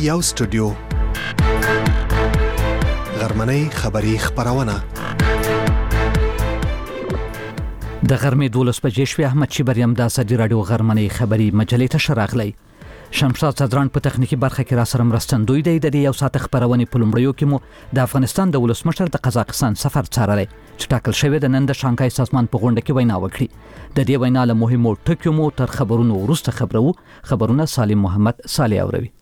یو سټوډیو غرمنۍ خبری خبرونه د غرمې 12 بجې شوې. احمد شیبریم د ازادي رادیو غرمنۍ خبری مجلې ته شراغلی. شمشاد صدران په تخنیکی برخه کې را سره مرستندوی دی. د یو ساعت خبرونه په لومړیو کې مو د افغانستان د ولسمشر د قزاقستان سفر څارلی چې ټاکل شوی د نن د شانګهای سازمان په غونډه کې وینا وکړي. د دې وینا له مهمو ټکیو مو تر خبرونو وروسته خبرونه سالم محمد صالح اوروي.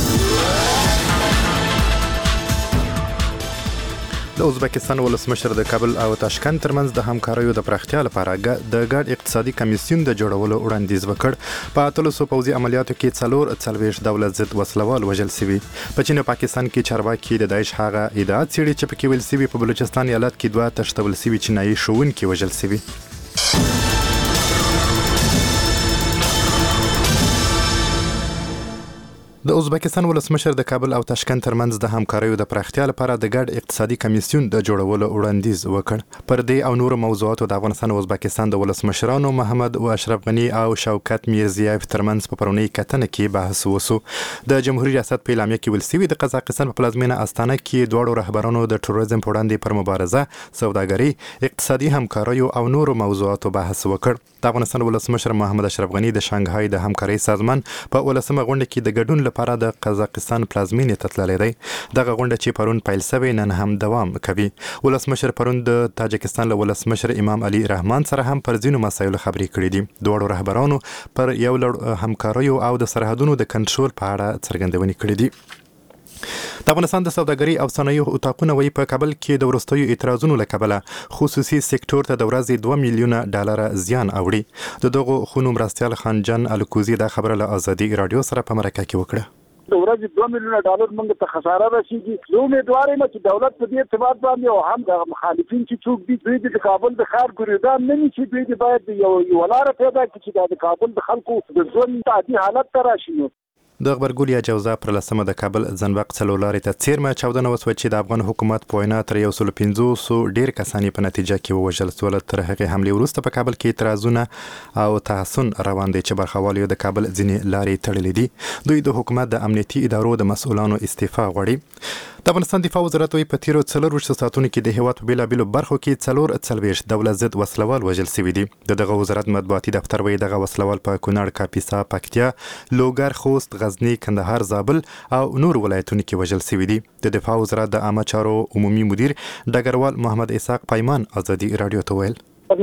د ازبکستان ولسمشر د کابل او تاشکند ترمنځ د همکاریو د پراختیا لپاره د ګډ اقتصادي کمیسیون د جوړولو وړاندیز وکړ. په 300 پوځي عملیاتو کې 44 دولت ضد وسلوال وژل شوي. په چین او پاکستان کې چارواکي د داعش هغه ادعا څېړي چې پکې ویل شوي په بلوچستان ایالت کې 2 تښتول شوي چینایي ښوونکي وژل شوي. د ازبکستان ولسمشر د کابل او تاشکند ترمنځ د همکاریو د پراختیا لپاره د ګډ اقتصادي کمیسیون د جوړولو وړاندیز وکړ. پر دې او نورو موضوعاتو د افغانستان او ازبکستان د ولسمشرانو محمد او اشرف غنی او شوکت میرزیاف ترمنځ په پرونی کتنه کې بحث وشو. د جمهوریت ریاست په اعلامیه کې ویل شوی د قزاقستان په پلازمینه استانه کې دوه رهبرانو د تروریزم په وړاندې پر مبارزه، سوداګري، اقتصادي همکاریو او نورو موضوعاتو بحث وکړ. د افغانستان ولسمشر محمد اشرف غنی د شانګهای د همکارۍ سازمان په 18مه غونډه کې د ګډون لپاره د قزاقستان پلازمینې ته تللی دی. دغه غونډه چې پرون پیل شوې نن هم دوام کوي. ولسمشر پرون د تاجکستان له ولسمشر امام علي رحمان سره هم پر ځینو مسایلو خبرې کړې دي. دوه رهبرانو پر یو لړ همکاریو او د سرحدونو د کنټرول په اړه څرګندونې کړې دي. د افغانستان د سوداګرۍ او صنایعو اتاقونه وایي په کابل کې د وروستیو اعتراضونو له کبله خصوصي سکتور ته د ورځې 2 میلیونه ډالر زیان اوړي. د دغو خونو مرستیال خانجان الکوزي دا خبره له ازادي رادیو سره په مرکه کې وکړه. د ورځې 2 میلیونه ډالر موږ ته خساره رسیږي. زه امیدوار یم چې دولت په دې اعتماد باندې او هم د مخالفین چې څوک دي دوی د کابل د ښار ګریدان نه نشي، دوی باید یو لاره پیدا کړي چې د کابل د خلکو د ژوند عادي حالت ته راشي. د غبرګولیا جوزا پر لسمه د کابل زنبق څلورلارې ته څیرمه چاودنه وسوه چې د افغان حکومت په وینا تر 150 ډیر کسان په نتیجه کې ووژل شول. تر هغې حملې وروسته په کابل کې اعتراضونه او تحسن روان دي چې برخوالو د کابل ځینې لارې تړلې دي. دوی د حکومت د امنیتي ادارو د مسؤلانو استعفا غواړي. د افغانستان دفاع وزارت وایي په تیرو 4 ساعتونو کې د هیواد په بیلابیلو برخو کې 44 دولت ضد وسلوال وژل شوي دي. دغه وزارت مطبوعاتي دفتر وایي دغه وسلوال په کونړ، کاپیسا، پکتیا، لوګر، خوست، غزنی، کندهار، زابل او نور ولایتونو کې وژل شوي دي. د دفاع وزارت د عامه چارو عمومي مدیر ډګروال محمد اسحاق پیمان ازادي رادیو ته ویل د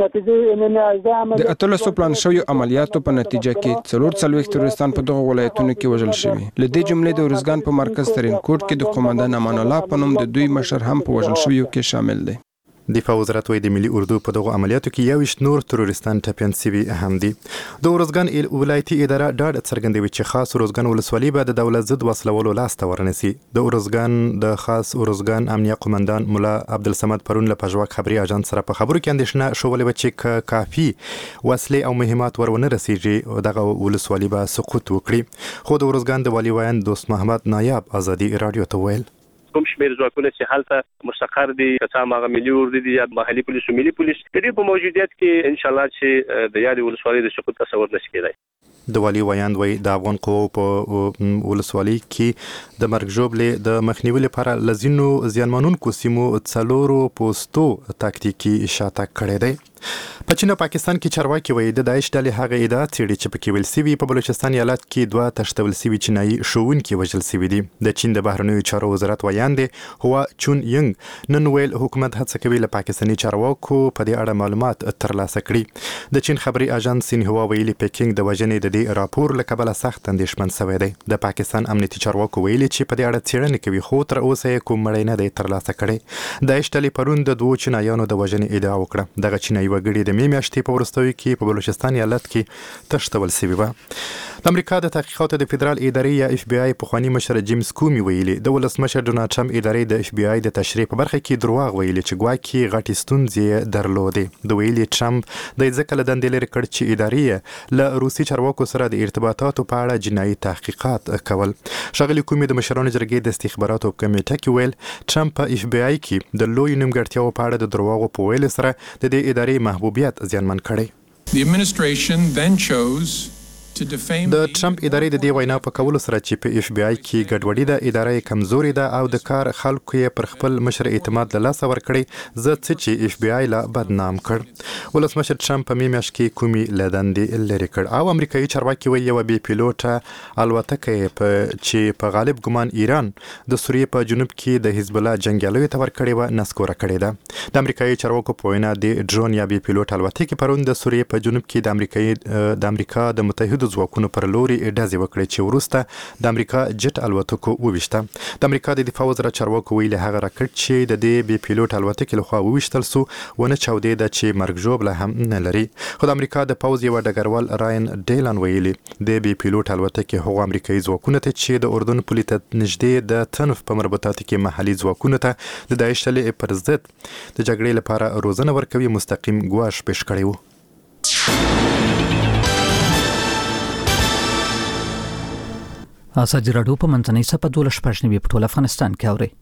1800 پلان شویو عملیاتو په نتیجه کې 44 تروریستان په دغه ولایتونو کې وژل شوي. له دې جملې د ارزګان په مرکز ترینکوټ کې د قومندان امان الله په نوم د دوی مشر هم په وژل شویو کې شامل دی. دفاع وزارت وایي د ملي اردو په دغه عملیاتو کې 21 نور تروریستان ټپیان شوي هم دي. د ارزګان ولایتي اداره ډاډ څرګندوي چې خاص ارزګان ولسوالي به د دولت ضد وسلوالو لاسته ورنسي. د ارزګان د خاص ارزګان امنیه قومندان مولا عبدالصمد پرون له پژواک خبري اژانس سره په خبرو کې اندېښنه شولې و چې کافي وسلې او مهمات ورونه رسیږي دغه ولسوالي به سقوط وکړي. خو د ارزګان د والي ویاند دوست محمد نایاب ازادي رادیو ته ویل کوم شمیر ځواکونه چې هلته مستقر دي، که هغه ملي اردو دي یا محلي پولیس او ملي پولیس، د دې په موجودیت کې ان شاء الله چې د یادې ولسوالۍ د سقوط تصور نشي کېدای. د والي ویاند وایي د افغان قوو په ولسوالۍ کې د مرګ ژوبلې د مخنیوي لپاره لزینو زیانمنونکو سیمو 4 پوستو تاکتیکي شاتګ کړی دی. په چین او پاکستان کې چارواکي وایي د داعش ډلې هغه ادعا څېړي چې پکې ویل شوي په بلوچستان ایالت کې 2 تښتول شوي چینایي ښوونکي وژل شوي دي. د چین د بهرنیو چارو وزارت ویاند هوا چون ینګ نن ویل حکومت هڅه کوي له پاکستاني چارواکو په دې اړه معلومات ترلاسه کړي. د چین خبري اژانس سینهوا ویلي پیکینګ د وژنې د دې راپور له کبله سخت اندېښمن شوی دی. د پاکستان امنیتي چارواکو ویلي چې په دې اړه څېړنې کوي خو تر اوسه یې کوم مړی نه دی ترلاسه کړی. داعش ډلې پرون د 2 چینایانو د وژنې ادعا وکړه. دغه چینایي وګړي د مې میاشتې په وروستیو کې په بلوچستان ایالت کې تښتول شوي وه. د امریکا د تحقیقاتو د فدرال ادارې یا اف بی آی پخوانی مشر جیمز کومي ویلي د ولسمشر ډونالد ټرمپ ادارې د اف بی آی د تشریح په برخه کې دروغ ویلي چې ګواکې غټې ستونزې درلودې. د ویلي ټرمپ د ځکه له دندې لرې کړ چې ادارې له روسي چارواکو سره د ارتباطاتو په اړه جنایي تحقیقات کول. ښاغلي کومي د مشرانو جرګې د استخباراتو په کمیټه کې ویل ټرمپ په اف بی آی کې د لوی نیمګړتیاو په اړه د دروغو په ویلو سره د دې ادارې محبوبیت زیانمن کړی. The administration then chose to د ټرمپ ادارې د دې وینا په کولو سره چې په اف بی آی کې ګډوډي ده، ادارې کمزوري ده او د کار خلکو یې پر خپل مشر اعتماد له لاسه ورکړي، زه څه چې اف بی آی لا بدنام کړ. ولسمشر ټرمپ په میاشت کې کومي لدندې لري کړ او امریکایي چارواکي وایي یو بي پیلوټه الوتکه چې په غالب ګمان ایران د سوریې په جنوب کې د حزب الله جنگیالیو ته ورکړې و نسکوره کړې ده. د امریکایي چارواکو په وینا د ډرون یا بي پیلوټ الوتکې پرون د سوریې په جنوب کې د امریکا د متحده ځواکونو پر لوري ډزې وکړې چې وروسته د امریکا جټ الوتکو وویشته. د امریکا د دفاع وزارت چارواکو ویلي هغه راکټ چې د دې بي پیلوټ الوتکې لخوا وویشتل سو ونه چاودې ده چې مرګ ژوبله هم نه لري. خو د امریکا د پوز یو ډګروال راین ډیلان ویلي د بي پیلوټ الوتکې هغو امریکایي ځواکونو ته چې د اردن پولې ته نږدې د تنف په مربوطاتو کې محلي ځواکونو ته د داعش ډلې پر ضد د جګړې لپاره روزنه ورکوي مستقیم ګواښ پیش کړی و. ازادي راډیو په منځنۍ سپه 12 په ټول افغانستان کې اوري.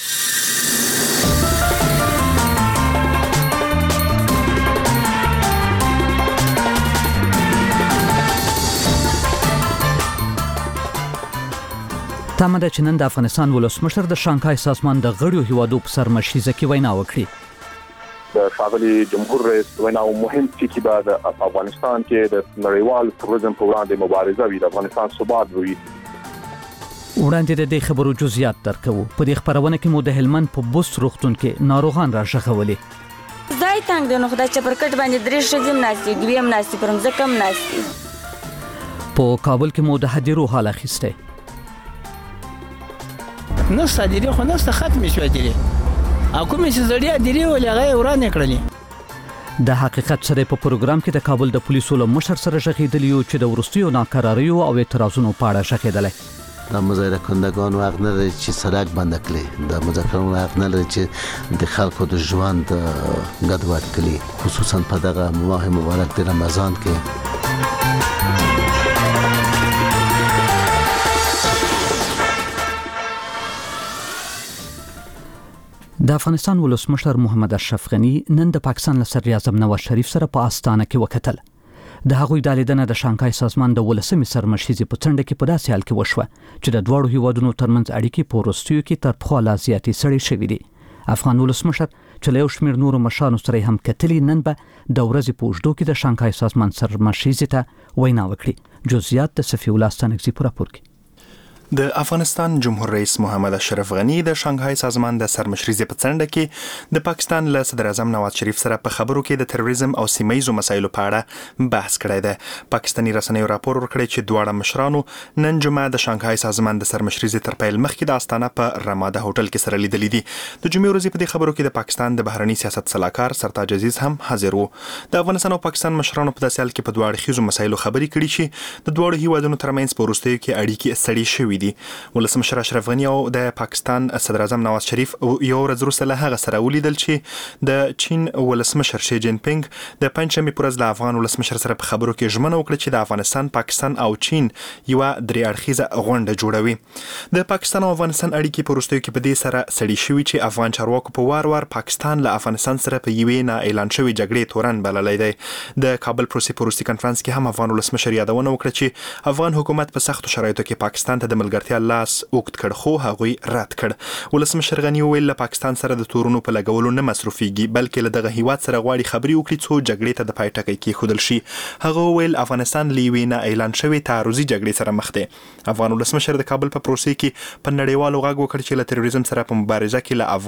تمه ده چې نن د افغانستان ولسمشر د شانګهای سازمان د غړیو هیوادو په سر مشیزه کې وینا وکړي. د ښاغلي جمهور رئیس وینا مهم ټکی به د افغانستان کې د نړیوال تروریزم په وړاندې مبارزه وي، د افغانستان ثبات وي. وړاندې د دې خبرو جزئیات درکوو. په دې خبرونه کې مو د هلمند په بوست روغتون کې ناروغان راژغولي. ځای تنګ دی نو خدای چې پر کټ باندې درې شګم ناشتي دویم ناشتي پرم زکم ناشتي. په کابل کې مو د هدیرو حال اخیسته. نو صدري خو نه ختم شو دي. حکومت زړیا دي ولغه ورانه کړلې. د حقیقت سره په پروګرام کې د کابل د پولیسو له مشر سره ژغېدلی او چې د ورستیو ناکراریو او اعتراضونو په اړه ژغېدلی. د مظاهره کنندگانو حق نه لري چې سړک بند کړي، د مذاکراتو حق نه لري چې د خلکو د ژوند ګډوډ کړي، خصوصا په دغه ماه مبارک د رمضان کې. د افغانستان ولسمشر محمد اشرف غنی نن د پاکستان له صدر اعظم نواز شریف سره په استانه کې وکتل. د هغوی د لیدنه د شانګهای سازمان د 18 سرمشیزې په څنډه کې په داسې حال کې وشوه چې د دواړو هیوادونو ترمنځ اړیکې په وروستیو کې تر پخوا لا زیاتې سړې شوې دي. افغان ولسمشر چې له یو شمېر نورو مشرانو سره هم کتلي نن به د ورځې په اوږدو کې د شانګهای سازمان سرمشیزې ته وینا وکړي. جزئیات د صفي الله ستانکزي په راپور کې. د افغانستان جمهور رئیس محمد اشرف غنی د شانګهای سازمان د سرمشریزې په څنډه کې د پاکستان له صدر اعظم نواز شریف سره په خبرو کې د تروریزم او سیمه‌ییزو مسایلو په اړه بحث کړی دی. پاکستاني رسنیو راپور ورکړی چې دواړه مشرانو نن جمعه د شانګهای سازمان د سرمشریزې تر پیل مخکې د استانه په رماده هوټل کې سره لیدلې دي. د جمعې ورځې په دې خبرو کې د پاکستان د بهرنی سیاست سلاکار سرتاج عزیز هم حاضر وو. د افغانستان او پاکستان مشرانو په داسې حال کې په دواړو خيزو مسایلو خبرې کړې چې د دواړو هیوادونو ترمنځ په وروستیو کې اړیکې سړې شوې دي. ولسمشر اشرف غنی او د پاکستان صدر اعظم نواز شریف یو ورځ وروسته له هغه سره ولیدل چې د چین ولسمشر شي جین پینګ د پنځمې پر ورځ له افغان ولسمشر سره په خبرو کې ژمنه وکړه چې د افغانستان، پاکستان او چین یو درې اړخیزه غونډه جوړوي. د پاکستان او افغانستان اړیکې په وروستیو کې په دې سره سړې شوې چې افغان چارواکو په وار پاکستان له افغانستان سره په یوې نه اعلان شوې جګړې تورن بللی دی. د کابل پروسي کانفرنس کې هم افغان ولسمشر یادونه وکړه چې افغان حکومت په سختو شرایطو کې پاکستان ته د ملګرتیا لاس اوږد کړ خو هغوی رد کړ. ولسمشر غنی ویل له پاکستان سره د تورونو په لګولو نه مصرفيږي، بلکې له دغه هیواد سره غواړي خبري وکړي څو جګړې ته د پای ټکی کېښودل شي. هغه ویل افغانستان له یوې نه اعلان شوې تعرضي جګړې سره مخ دی. افغان ولسمشر د کابل په پروسې کې په نړیوالو غږ وکړ چې له تروریزم سره په مبارزه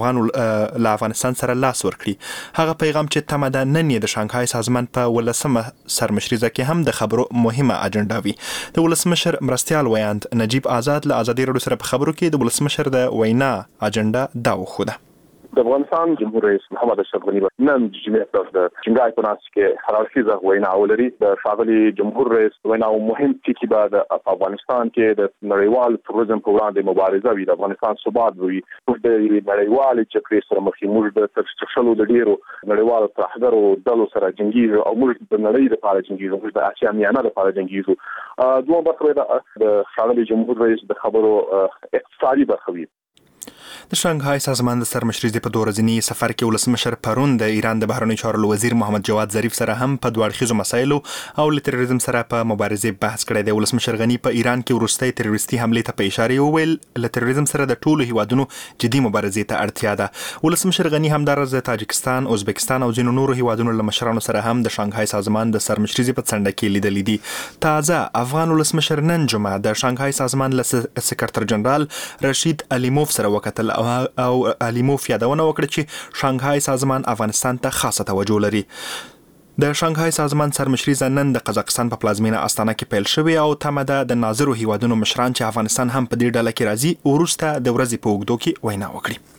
کې له افغانستان سره لاس ورکړي. هغه پیغام چې تمه ده نن د شانګهای سازمان په 18 سرمشریزه کې هم د خبرو مهمه اجنډا وي. د ولسمشر مرستيال ویاند نجیب آزاد له ازادي راډیو سره په خبرو کې د ولسمشر د وینا اجنډا دا وښوده. د افغانستان جمهور رئیس محمد اشرف غنی نن جمعې پر د شانګهای په ناس کې حرارتیزه وینا ولري. د ښاغلي جمهور رئیس وینا مهم ټکی به د افغانستان کې د نړیوال تروریزم په وړاندې مبارزه وي، د افغانستان ثبات وي. موږ د نړیوال جګړې سره مخ یو، موږ د ترشلو د ډیرو نړیوالو ترهګرو ډلو سره جنګیږو او موږ د نړۍ لپاره جنګیږو، موږ د اسیا میانه لپاره جنګیږو. دوه برخه د ښاغلي جمهور رئیس د خبرو اقتصادي برخه وي. د شانګهای سازمان د سرمشرۍ په دورځنی سفر کې ولسمشر پرون د ایران د بهرنی چارو وزیر محمد جواد ظریف سره هم په دوه اړخیزو مسایلو او له تروریزم سره په مبارزه بحث کړی دی. ولسمشر غنی په ایران کې وروستۍ تروریستي حمله ته په اشاره وویل له تروریزم سره د ټولو هیوادونو جدي مبارزې ته اړتیا ده. ولسمشر غنی همدارس د تاجکستان، ازبکستان او ځینو نورو هیوادونو له مشرانو سره هم د شانګهای سازمان د سرمشرۍ په څنډه کې لیدلې دي. تازه افغان ولسمشر نن جمعه د شانګهای سازمان له سکرټر جنرال رشید الیموف سره وکتل او الیموف یادونه وکړه چې شانګهای سازمان افغانستان ته خاصه توجه لري. د شانګهای سازمان سرمشرۍ نن د قزاقستان په پلازمینه استانه کې پیل شوی او تمه ده د ناظرو هیوادونو مشران چې افغانستان هم په دې ډله کې راځي ورسته د ورځې په اوږدو کې وینا وکړي.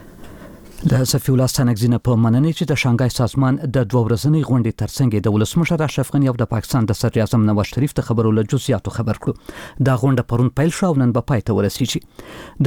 د صفی الله ستانکزینه په مننې چې د شانګهای سازمان د 2 ورځنۍ غونډې ترڅنګ د ولسمشر اشرف غنی او د پاکستان د صدر اعظم نواز شریف د خبرو له جزئیاتو خبر کړو. دا غونډه پرون پیل شو او نن به پای ته ورسیږي.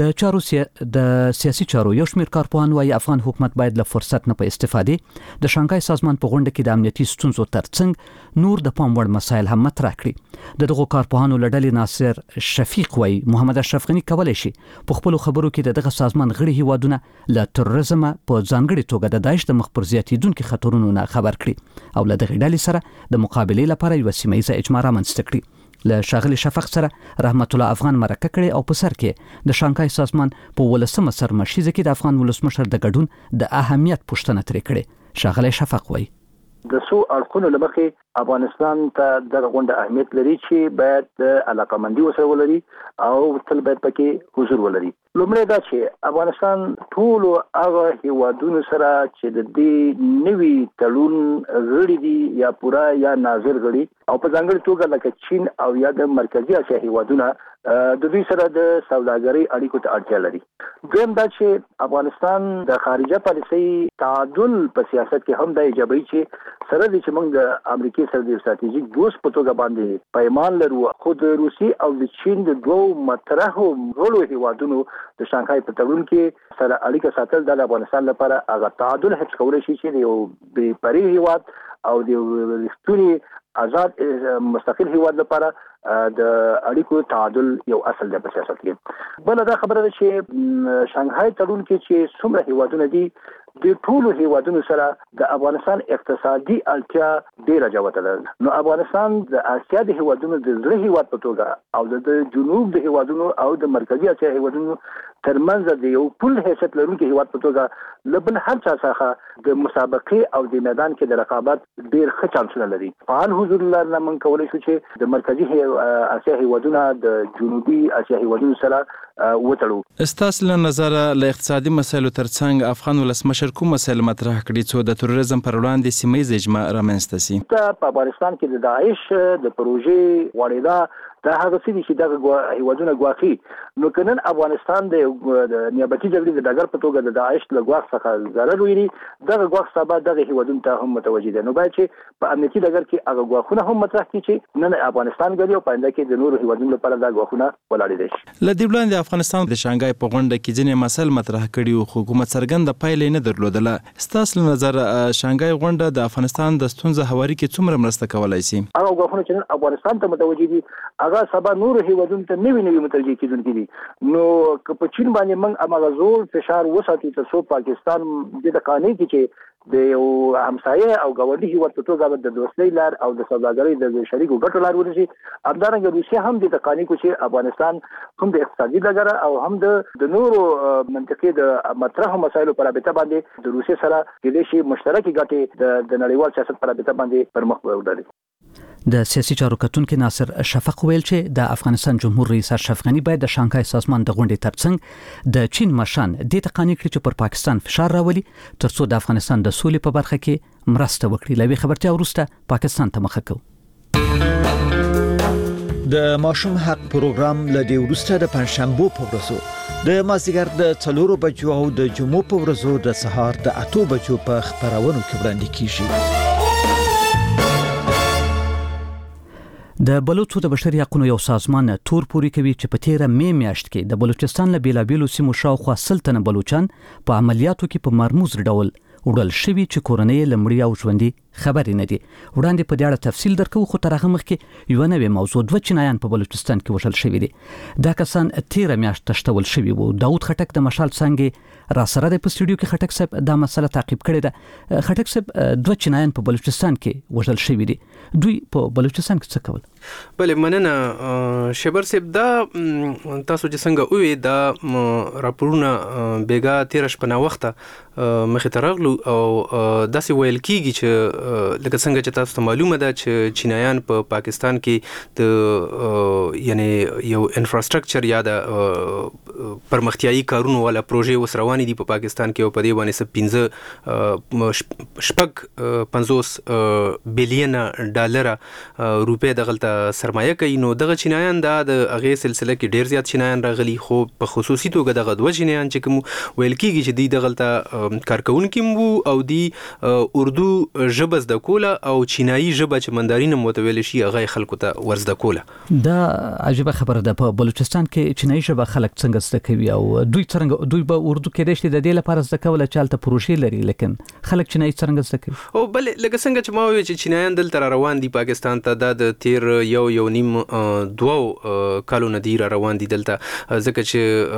د سیاسي چارو یو شمېر کارپوهان وايي افغان حکومت باید له فرصت نه په استفاده د شانګهای سازمان په غونډه کې د امنیتي ستونزو ترڅنګ نور د پام وړ مسایل هم مطرح کړي. دغه کارپوهانو لړل ناصر شفیق وايي محمد اشرف غنی کولای شي په خپل خبرو کې دغه سازمان غړي هیوادونه له تروریزم په ځانګړي توګه د داعش د مخ پر زیاتیدونکو خطرونو نه خبر کړي او له دغه ډلې سره د مقابلې لپاره یو سیمه اجماع رامنځته کړي. له شاغلي شفق سره رحمت الله افغان مرکه کړي او په سر کې د شانګهای سازمان په ولسمه سرمشرۍ کې د افغان ولسمشر د ګډون د اهمیت پوښتنه ترې کړي. شاغلي شفق وايي د سو اړخونو لمخې افغانستان ته د غونډه اهمیت لري چې باید علاقمندي وسره ولري او تل باید پکې حضور ولري. لومړی دا چې افغانستان ټول هغه هیوادونو سره چې د دې نوي تړون غړي دي یا پورا یا ناظر غړي او په ځانګړي توګه لکه چین او یا د مرکزی اسیا هیوادونه د دوی سره د سوداګرۍ اړیکو ته اړتیا لري. دویم دا چې افغانستان د خارجه پالیسۍ تعادل په سیاست کې هم د ایجابي چې سره دي چې موږ د امریکای سره د استراتیژیک دوست په توګه باندې پیمان لرو. خو د روسي او د چین د دوه مطرحو غړو هیوادونو د شانګهای په تړون کې سره اړیکه ساتل د افغانستان لپاره هغه تعادل هڅه کولای شي چې یو بې پرې هیواد او د رښتونی آزاد مستقل هیواد لپاره د اړیکو تعادل یو اصل دی په سیاست کې. بل دا خبره ده چې شانګهای تړون کې چې څومره هیوادونه دي د ټولو هیوادونو سره د افغانستان اقتصادي اړتیا ډیره جوته ده. نو افغانستان د اسیا د هیوادونو د زړه هیواد په توګه او د جنوب د هیوادونو او د مرکزی اسیا هیوادونو ترمنځ د یو پل حیثیت لرونکي هیواد په توګه لبل هر چا څخه د مسابقې او د میدان کې د رقابت ډیر ښه چانسونه لري. فعال حضور لرنه من کولای شو چې د مرکزی اسیا هیوادونو د جنوبي اسیا هیوادونو سره وتړو. استاسو له نظر له اقتصادي مسایلو ترڅنګ افغان ولسمشر کوم مسایل مطرح کړي چې د تروریزم پر وړاندې سیمه اجماع رامنځته شي؟ په افغانستان کې د داعش د پروژې وړاندې دا هغه څه دي چې د هیوادونو ګواخي. نو کنن افغانستان د نیابتي جګړې د ډګر په توګه د داعش له ګواخ څخه ضرر ویني. دغه ګواخ سبا دغه هیوادونو ته هم متوجه دي. نو باید چې په امنیتي ډګر کې هغه ګواخونه هم مطرح کړي چې نن افغانستان غوړي او پاینده کې د نورو هیوادونو لپاره دا ګواخونه ولاړ دي. لدې وړاندې افغانستان د شانګهای په غونډه کې ځینې مسایل مطرح کړي او حکومت څرګنده پایلې نه درلودله. استاسو له نظر شانګهای غونډه د افغانستان د ستونزې هواري کې څومره مرسته کولای شي؟ هغه ګواخونه چې افغانستان ته متوجه دي هغه سبا نور هیوادونو ته نوی متوجه کیدونکي دي. نو که په چین باندې موږ امغه زور فشار وساتو تر څو پاکستان د قانون کې چې د یو همسایه او ګاونډي هیواد په توګه د دوستۍ لار او د سوداګرۍ د شریکو ګټو لار ورشي. همدارنګه روسیا هم د قانون کې چې افغانستان هم د اقتصادي ډګر او هم د نورو منطقې د مطرح مسایلو پر رابطه باندې د روسیا سره د شي مشترکي ګټې د نړیوال سیاست پر رابطه باندې پرمخ وړي. د سیاسي چارو کتونکو ناصر شفق ویل چې د افغانستان جمهور رئیس اشرف غنی باید د شانګهای سازمان د غونډې ترڅنګ د چین مشران د تقانی کړي چې پر پاکستان فشار راولي ترڅو د افغانستان د سولې په برخه کې مرسته وکړي. لوي خبرتیا وروسته پاکستان ته مخه کوي. د ماشوم حق پروګرام لدی وروسته د پنځشنبه په ورځو د مازیګر د 4 بجو او د جمعې په ورځو د سهار د 8 بجو په خبرونو کې وړاندې کیږي. د بلوچستان د بشري حقوقو یو سازمان تور پوري کوي چې په 13 می میاشت کې د بلوچستان له بیلابیلو سیمو شاوخوا سلطنه بلوچان په عملیاتو کې په مرموز ډول وړل شوی چې کورنۍ لمړی او ژوندۍ خبرې نه دي. وړاندې په دې اړه تفصیل درکو، خو تر هغه مخکې یو نوې موضوع، 2 چینایان په بلوچستان کې وژل شوي دي. دا کسان 13 میاشت تشتول شوي وو. داود خټک د مشال څنګه را سره د پستډیو کې خټک صاحب دا مسله تعقیب کړې ده. خټک صاحب 2 چینایان په بلوچستان کې وژل شوي دي. دوی په بلوچستان کې څه کول؟ بله مننه شبر صاحب. دا تاسو چې څنګه وې دا راپورونه بیګا 13 شپه وخته مخې ته راغلو او داسې ویل کیږي چې لکه څنګه چې تاسو ته معلومه ده چې چینایان په پاکستان کې د یعنی یو انفراستراکچر یا د پرمختیایي کارونو والا پروژې اوس روانې دي په پاکستان کې او په دې باندې 50 بلین ډالر روپے دغلته سرمایه کوي. نو دغه چینایان دا د هغې سلسله کې ډیر زیات چینایان راغلي، خو په خصوصي توګه دغه 2 چینایان چې کوم ویل کیږي چې دوی دغلته کارکونکي وو او دی اردو ژبه زده کوله او چینایي ژبه چې مندارین متویل شي هغه خلکو ته ورزده کوله. دا عجیبه خبره ده. په بلوچستان کې چینایي ژبه خلک څنګه زده کوي او دوی به اردو کې دشتي د دې لپاره زده کوله چې الته پروژې لري، لیکن خلک چینایي څنګه زده کوي؟ او بل لکه څنګه چې ما وی چې چینایان دلته روان دي پاکستان ته د تیر یو نیم 2 کالو نه دی روان دي دلته، ځکه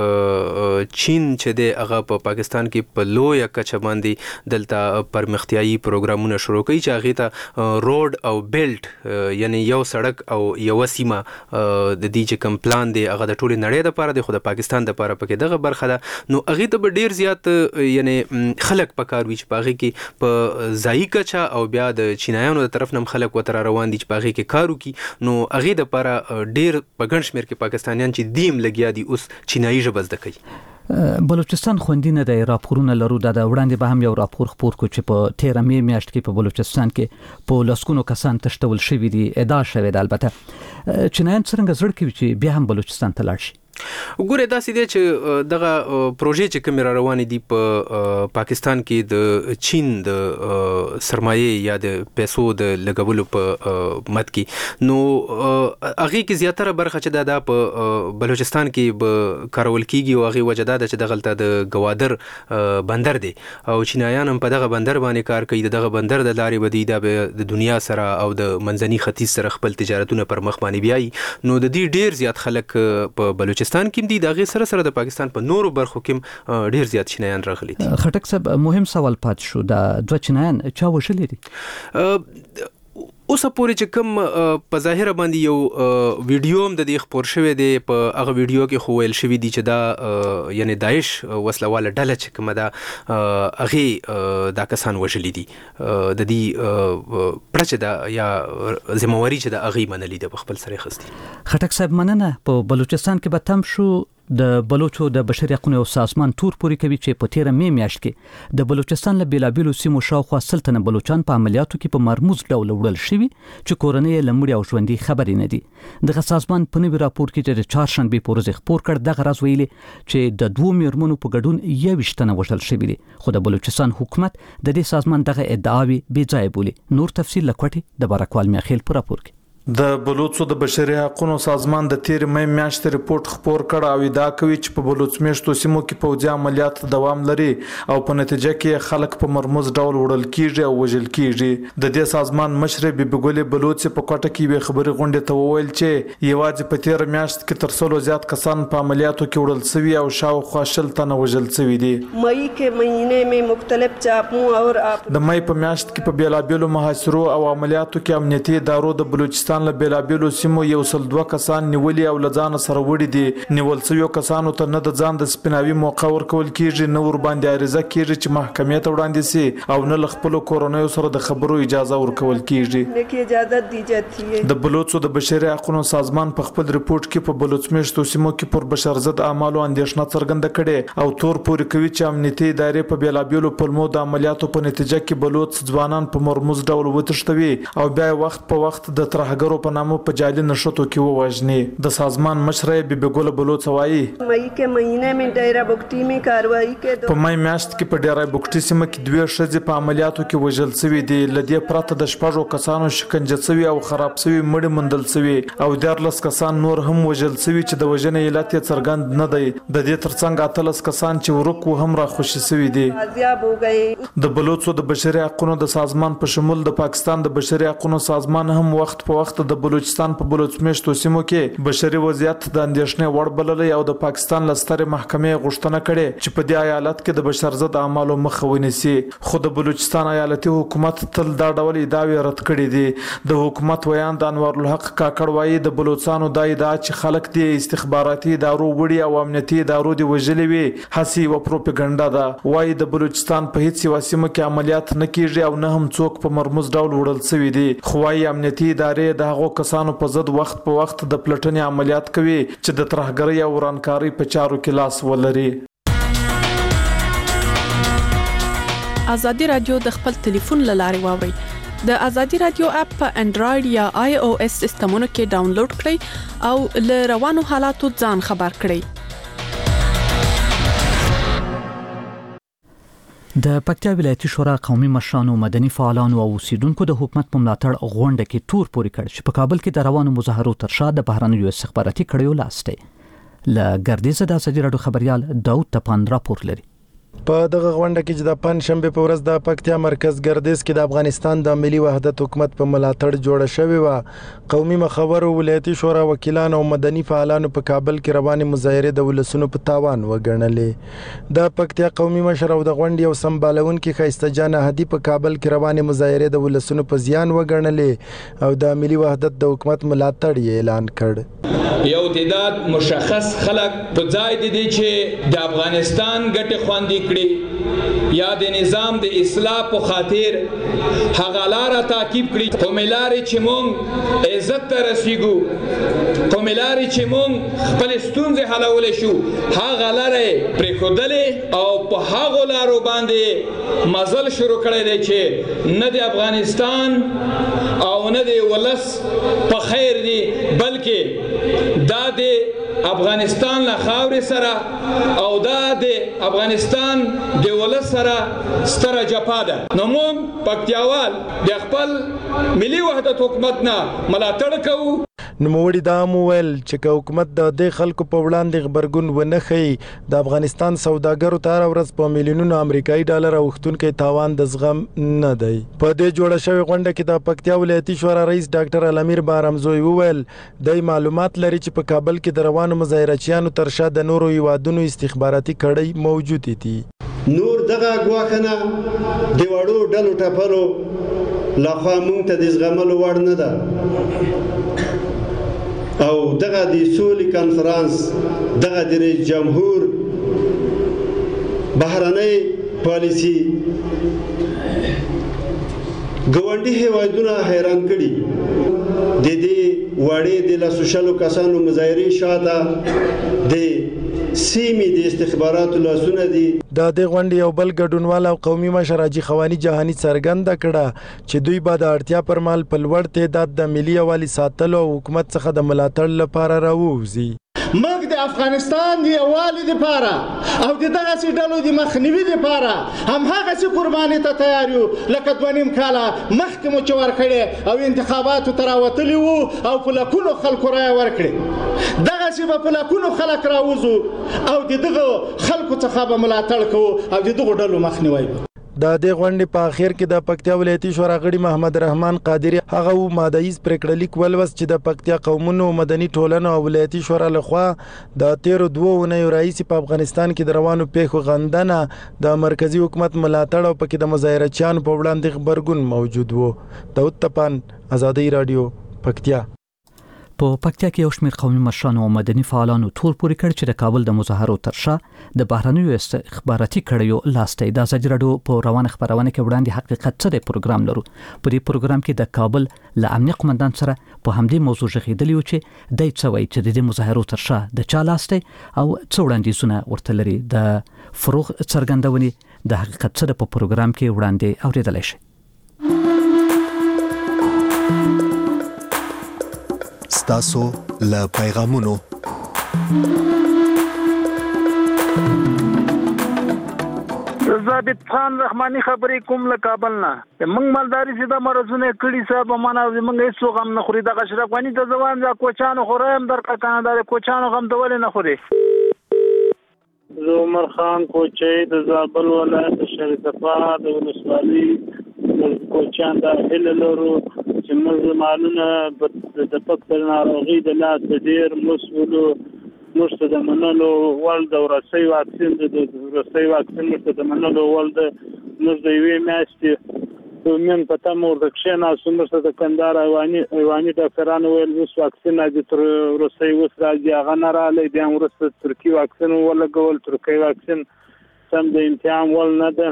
چې چین چې د هغه په پاکستان کې په لوی کچه باندې دلته پرمختیایي پروګرامونه شروع کوي چې هغه ته روډ او بیلټ یعنی یو سړک او یو سیمه د دې چې کوم پلان دی هغه د ټولې نړۍ لپاره دی، خو د پاکستان لپاره پکې دغه برخه ده. نو هغه ته ډیر زیات یعنی خلک پکار وي چې پاغه کې په ځای کچه او بیا د چینایانو د طرف نم خلک وتر روان دي چې پاغه کې کار وکي. نو هغه د لپاره ډیر په ګڼ شمیر کې پاکستانیان چې دیم لګیا دي اوس چینایي ژبه زده کوي. بلوچستان خوندینه د راپورونه لرو. د وړاندې به هم یو راپور خپور کو چې په 13 می میاشت کې په بلوچستان کې په لسکونو کسان تشتول شوي دي، ادعا شوې ده. البته چینایان څنګه زړه کوي چې بیا هم بلوچستان ته لاړ شي؟ وګوره داسې دی چې دغه پروژې چې کوم را روانې دي په پاکستان کې د چین د سرمایه یا د پیسو د لګولو په مد کې، نو هغه کې زیاتره برخه چې د په بلوچستان کې به کارول کیږي او هغه وجه ده چې دغلته د گوادر بندر دی او چینایان هم په دغه بندر باندې کار کوي. دغه بندر د لارې بدی د دنیا سره او د منځني ختیځ سره خپل تجارتونه پر مخ باندې بیاي. نو د دې ډیر زیات خلک په بلوچستان کې دي، دغه سره د پاکستان په نورو برخو کې ډیر زیات چینایان راغلي دي. خټک صاحب مهم سوال پات شو، دا 2 چینایان چا وشلې دي؟ اوس پورې چې کوم په ظاهر باندې یو ویډیو هم د دې خبر شوی دی، په هغه ویډیو کې خو ویل شوی دی چې دا یعنی داعش وسلواله ډله چې کومه ده هغه دا کسان وژلي دي، د دې پرچ دا یا ذمہواری چې دا هغه منلي ده په خپل سره خستي. خټک صاحب مننه. په بلوچستان کې به تم شو د بلوچو د بشري حقوقو او سازمان تور پوری کوي چې په 13 می میاشت کې د بلوچستان له بیلابیلو سیمو شاوخوا سلطنه بلوچان په عملیاتو کې په مرموز ډول وړل شوي چې کورنۍ لمړي او ژوندۍ خبرې نه دي. دغه سازمان په نوي راپور کې چې چهارشنبه په ورځ خبر کړ دغه راز ویلي چې د 2 میرمنو په ګډون 21 تنه وژل شوي دي، خو د بلوچستان حکومت د دې سازمان دغه ادعاوی بې ځای بولي. نور تفصیل لکوټي د بارکوال میاخیل په راپور کې. د بلوچستان د بشري حقوقو سازمان د 13 می میاشتې ریپورت خبر کړ او ادعا کوي چې په بلوچ میشتو سیمو کې پوځي عملیات دوام لري او په نتیجه کې خلک په مرموز ډول وړل کیږي او وژل کیږي. د دې سازمان مشر بیبي ګل بلوچ په کوټه کې به خبري غونډه ته وویل چې یوازې په 13 میاشت کې تر څلو زیات کسان په عملیاتو کې وړل شوي او شاوخوا 20 تنه وژل شوي دي. مئی کې مہینے میں مختلف چاپوں اور د مئی په میاشت کې په بیلابیلو محاصرو او عملیاتو کې امنیتي ادارو د بلوچستان له بیلابیلو سیمو 102 کسان نیولي او لځان سره وړي دي. نیول شوی کسانو ته نه د ځان د سپیناوي موقع ورکول کیږي، نه ور باندې عریضه کیږي چې محکمې ته وړاندې سي او نه خپل کورونیو سره د خبرو اجازه ورکول کیږي. لیکي اجازه دی جاتی. د بلوچستان د بشري حقوقو سازمان په خپل ریپورت کې په بلوچ میشتو سیمو کې پر بشر ضد اعمالو اندیشنه څرګنده کړي او تور پوري کوي چې امنیتي ادارې په بیلابیلو پلمو د عملیاتو په نتیجه کې بلوچ ځوانان په مرموز ډول وتښتوي او بیا وخت په وخت د ترهګر ترهګرو په نامه په جعلي نشټو کې ووژني. د سازمان مشر بیبي ګل بلوچ وایي مئی के महीने में डेरा बुकटी में कार्रवाई के په مای میاشت کې په ډیرای بوکټي سیمه کې دوه ښځې په عملیاتو کې وژل شوې دي. لدې پرته د شپږو کسانو شکنجه شوی او خراب شوی مړي مندل شوی او 14 کسان نور هم وژل شوی چې د وژنې علت یې څرګند نه دی. د دې ترڅنګ 13 کسان چې ورکو هم را خوشي شوی دي. د بلوچو د بشري حقوقو د سازمان په شمول د پاکستان د بشري حقوقو سازمان هم وخت په وخت د بلوچستان په بلوچ میشتو سیمو کې بشري وضعیت د اندېښنې وړ بللی او د پاکستان لستر محکمې غوښتنه کړې چې په دې ایالت کې د بشرضد اعمالو مخه ونیسي. خو د بلوچستان ایالتي حکومت تل دا ډول ادعاوې رد کړې دي. د حکومت ویان د انوار الحق کاکړ وایي د بلوچستانو د ادعا چې خلک د استخباراتي ادارو وړي او امنیتي ادارو د وژلې وي هسي و پروپاګاندا ده. وایي د بلوچستان په هیڅ وسیمه کې عملیات نه کیږي او نه هم څوک په مرموز ډول وړل شوی دي. خو وایي امنیتي ادارې د هغو کسانو په ضد وخت په وخت د پلټنې عملیات کوي چې د ترهګرۍ او ورانکارۍ په چارو کې لاس ولري. ازادي رادیو د خپل ټلیفون لارې واوري. د ازادي رادیو اپ په انډراید یا آی او اس سیستمونو کې ډاونلوډ کړئ او له روانو حالاتو ځان خبر کړئ. د پکتیا ولایتي شورا قومي مشرانو مدني فعالانو او اوسیدونکو د حکومت په ملاتړ غونډه کې تور پوري کړ چې په کابل کې د روانو مظاهرو تر شا د بهرنیو استخباراتي کړیو لاس دی. ل ګردیزه د ازادي رادیو خبريال داوود تپان راپور لري. په دغه غونډه کې چې د پنځشنبه په ورځ د پکتیا مرکز ګردیز کې د افغانستان د ملي وحدت حکومت په ملاتړ جوړه شوې و. قومي مخورو ولایتي شورا وکیلان او مدني فعالانو په کابل کې روانې مظاهره د ولسونو په تاوان وګڼلې. د پکتیا قومي مشر او د غونډې او سمبالونکو خیسته جان هدي په کابل کې روانې مظاهره د ولسونو په زیان وګڼلې او د ملي وحدت د حکومت ملاتړ یې اعلان کړ. یو تعداد مشخص خلک په ځای دي چې د افغانستان ګټه خواندي کړي یا د نظام د اصلاح په خاطر هغه لار تعقیب کړي. کومه لار چې مونږ عزت ته رسیدو کومه لار چې مونږ خپل ستونزې حلول شو هغه لار پرېښودلې او په هغه لارو باندې مزل شروع کړی دی چې نه د افغانستان او نه د ولس په خیر دی بلکې دا د افغانستان له خاورې سره او دا د افغانستان د ولس سره ستره جفا ده. نو موږ پکتیاوال د خپل ملي وحدت حکومت نه ملاتړ کوو. نوموړي دا مویل چې حکومت د خلکو په وړاندې خبرګون ونه خي د افغانستان سوداګرو ته هر ورځ په میلیونونو امریکایي ډالر اوښتونکو تاوان د زغم نه دی. په دې جوړه شوی غونډه کې د پکتیا ولایتي شورا رئیس ډاکټر علامیر بارمزوی وویل د معلومات لري چې په کابل کې د روانو مظاهرچیانو تر شا د نورو هیوادونو استخباراتي کړۍ موجود دي. نور دغه ګواښنه د وړو ډلو ټپلو لخوا مونږ ته د زغملو وړ نه ده او دغه د سولې کانفرنس دغه د رئیس جمهور بهرنۍ پالیسی ګاونډي هیوادونه حیران کړي. د دې وړې د لاسوشلو کسانو مظاهرې شاته د سیمې د استخباراتو لاسونه دي. د دې غونډې یو بل ګډونوال او قومي مشر حاجي خوانی جهانی څرګنده کړه چې دوی به د اړتیا پر مهال په لوړ تعداد د ملي یووالي ساتلو او حکومت څخه د ملاتړ لپاره راووځي. موږ د افغانستان د یووالي لپاره او د دغسې ډلو د مخنیوي لپاره همهغسې قربانۍ ته تیار یو لکه 2.5 کاله مخکې مو چې ورکړې او انتخاباتو ته راوتلي وو او په لکونو خلکو رایه ورکړې. دغسې به په لکونو خلک راوځو او د دغو خلکو څخه به ملاتړ کوو او د دغو ډلو مخنیوی به. د دې غونډې په اخر کې د پکتیا ولایتي شورا غړي محمد رحمان قادری هغه مادهیز پریکړلیک ولوس چې د پکتیا قومونو مدني ټولنو او ولایتي شورا لخوا د 13 اونیو رئیس په افغانستان کې د روانو پیښو غندنه د مرکزی حکومت ملاتړ او پکې د مظاهرچیانو په وړاندې خبرګون موجود وو. داوود تپان ازادي رادیو پکتیا. په پکتیا کې یو شمېر قومي مشرانو او مدني فعالانو تور پوري کړ چې د کابل د مظاهرو تر شا د بهرنیو استخباراتي کړیو لاس دی. د ازادي رادیو په روانه خبرونه کې وړاندې حقیقت څه دی پروګرام لرو. په دې پروګرام کې د کابل له امنیه قومندان سره په همدې موضوع ژغېدلی و چې دای څه وایي چې د دې مظاهرو تر شا د چا لاس دی او څه وړاندیزونه ورته لري. د فروغ څرګندونې د حقیقت څه په پروګرام کې وړاندې اوریدلای شي. ستاسو له پیغامونو. ضابط خان رحماني خبرې کوم له کابل نه. موږ مالداري سي د مرزونه کړي صاحب معنا موږ هیڅ غم نه خوري. د اشرف غني د ځوان د کوچانو خورایم در کنه د کوچانو غم دول نه خوري. عمر خان کوچي د زابل ولایت شریف آباد ولسوالي کوچان د هل لورو چې موږ مالونه د پکتل ناروغي د لاس ډیر مسولو مرسته د منلو ول د ورسي واکسین د ورسي واکسین مرسته د منلو ول د موږ د یوې میاشتې ومن پته مور د کښنا سمرسته د کندهار ایواني ډاکټرانو ویل اوس واکسین د ورسي وس راځي هغه نه رالی بیا ورسته ترکی واکسین ولګول ترکی واکسین سم د امتحان ول نه ده.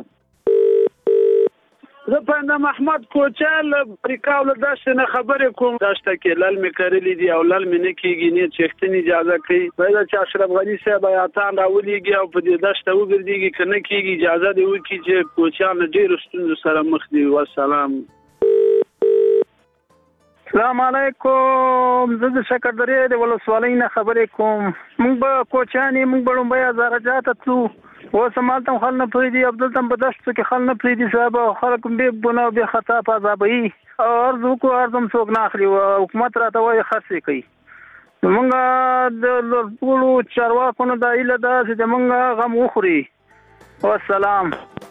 زه پنده محمد کوچل پریکاول داشته نه خبرې کوم داشته کې لال می کړلې دي او لال می نه کېږي نه چختنی اجازه کوي پیدا چې اشرف غنی صاحب آیاتان راولېږي او په دې داشته وګرځيږي کنه کېږي اجازه دی وکړي چې کوچان ډېر ستونزو سره مخ دي. والسلام. السلام علیکم. زه د شکردرې د ولسوالۍ نه خبرې کوم. موږ به کوچانی موږ به لومبۍ زراجات تلو وسمالتم خل نه پریدي عبدالتم بدشت کې خل نه پریدي صاحب خلک به بنا به خطا پازابي ارزو کو ارزم څوک نه اخلي حکومت راته وایي خرڅ کوي. موږ د ټول چارواکو نه د ایله د موږ غم وخوري. والسلام.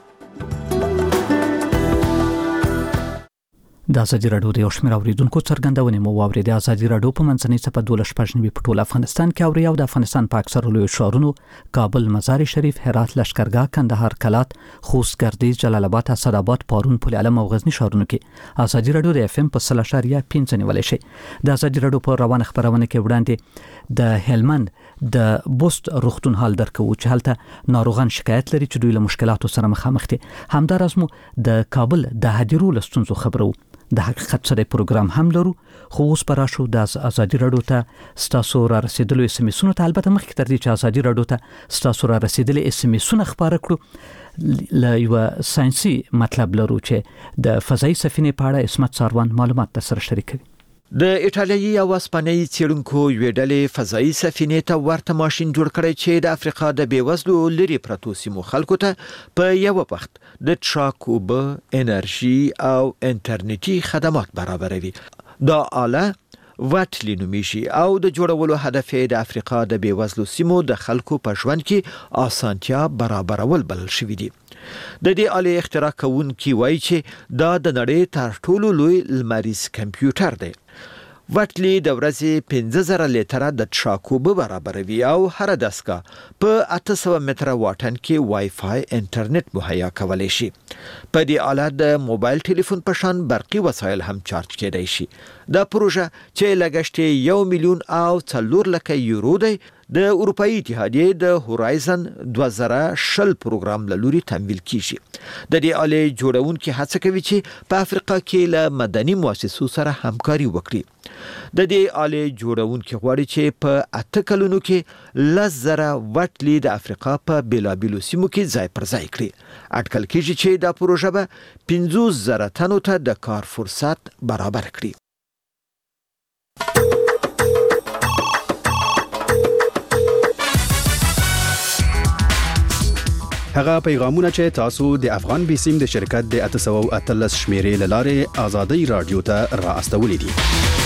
د ازادي راډیو د یوشمیر اوریدونکو څرګندونې مو واورېدې. ازادي راډیو په منځنۍ صفحه 12 په ټول افغانستان کې اوري او د افغانستان په اکثر لوی ښارونو کابل، مزار شریف، هرات، لشکرګاه، کندهار، کلات، خوست، ګردیز، جلال آباد، اسداباد، پارون، پل علم او غزنی ښارونو کې ازادي راډیو د FM په 0.5 نیولای شي. د ازادي راډیو په روانه خبرونه کې وړاندې د هلمند د بوست روغتون حال درکو چې هلته ناروغان شکایت لري چې دوی له مشکلاتو سره مخامخ دي. همدارس مو د کابل د هدیرو لستونزو خبرو د حقیقت سره پروګرام هم لرو. خو اوس پراشو د ازادي راډیو ته ستاسو را رسیدلو SMS-ونو ته البته مخکې تر دې چې ازادي راډیو ته ستاسو را رسیدلې SMS-ونه خبره کړو ل یو ساينسي مطلب لرو چې د فضایي سفینې په اړه اسمت ساروان معلومات سره شریکوي. د ایټالیایي او اسپانیایي څېړونکو یوې ډلې فضایي سفینې ته ورته ماشین جوړ کړی چې د افریقا د بیوزلو لري پرتو سیمو خلکو ته په یو وخت د ټراک اوبه، انرژي او انټرنیټي خدمات برابروي. دا آله وټلی نومیږي او د جوړولو هدف یې د افریقا د بیوزلو سیمو د خلکو په ژوند کې اسانتیا برابرول بلل شوی دی. د دې آلې اختراع کوونکي وایي چې دا د نړۍ تر ټولو لوی لمریز کمپیوټر دی. وټلی د ورځې 15000 لیټره د ټراکوب برابروي او هر دستګاه په 800 متره واټن کې وای فای انټرنیټ مهیا کولی شي. په دې آله د موبایل ټلیفون په شان برقي وسایل هم چارج کېدای شي. دا پروژه چې لګښت 1 میلیون او 4 لک یورو دی د اروپאי اتحادیې د هورایزن 2020 پروګرام له لوري تمویل کیږي. د دې آلې جوړونکي هڅه کوي چې په افریقا کې له مدني مؤسسو سره همکاري وکړي. د دې آلې جوړونکي غواړي چې په 8 کلونو کې 10,000 وټلی د افریقا په بیلابیلو سیمو کې ځای پر ځای کړي. اټکل کیږي چې دا پروژه به 50,000 تنو ته د کار فرصت برابر کړي. هغه پیغامونه چې تاسو د افغان بیسیم د شرکت د 813 شمیرې لاره ازادي رادیو ته را استولې دي.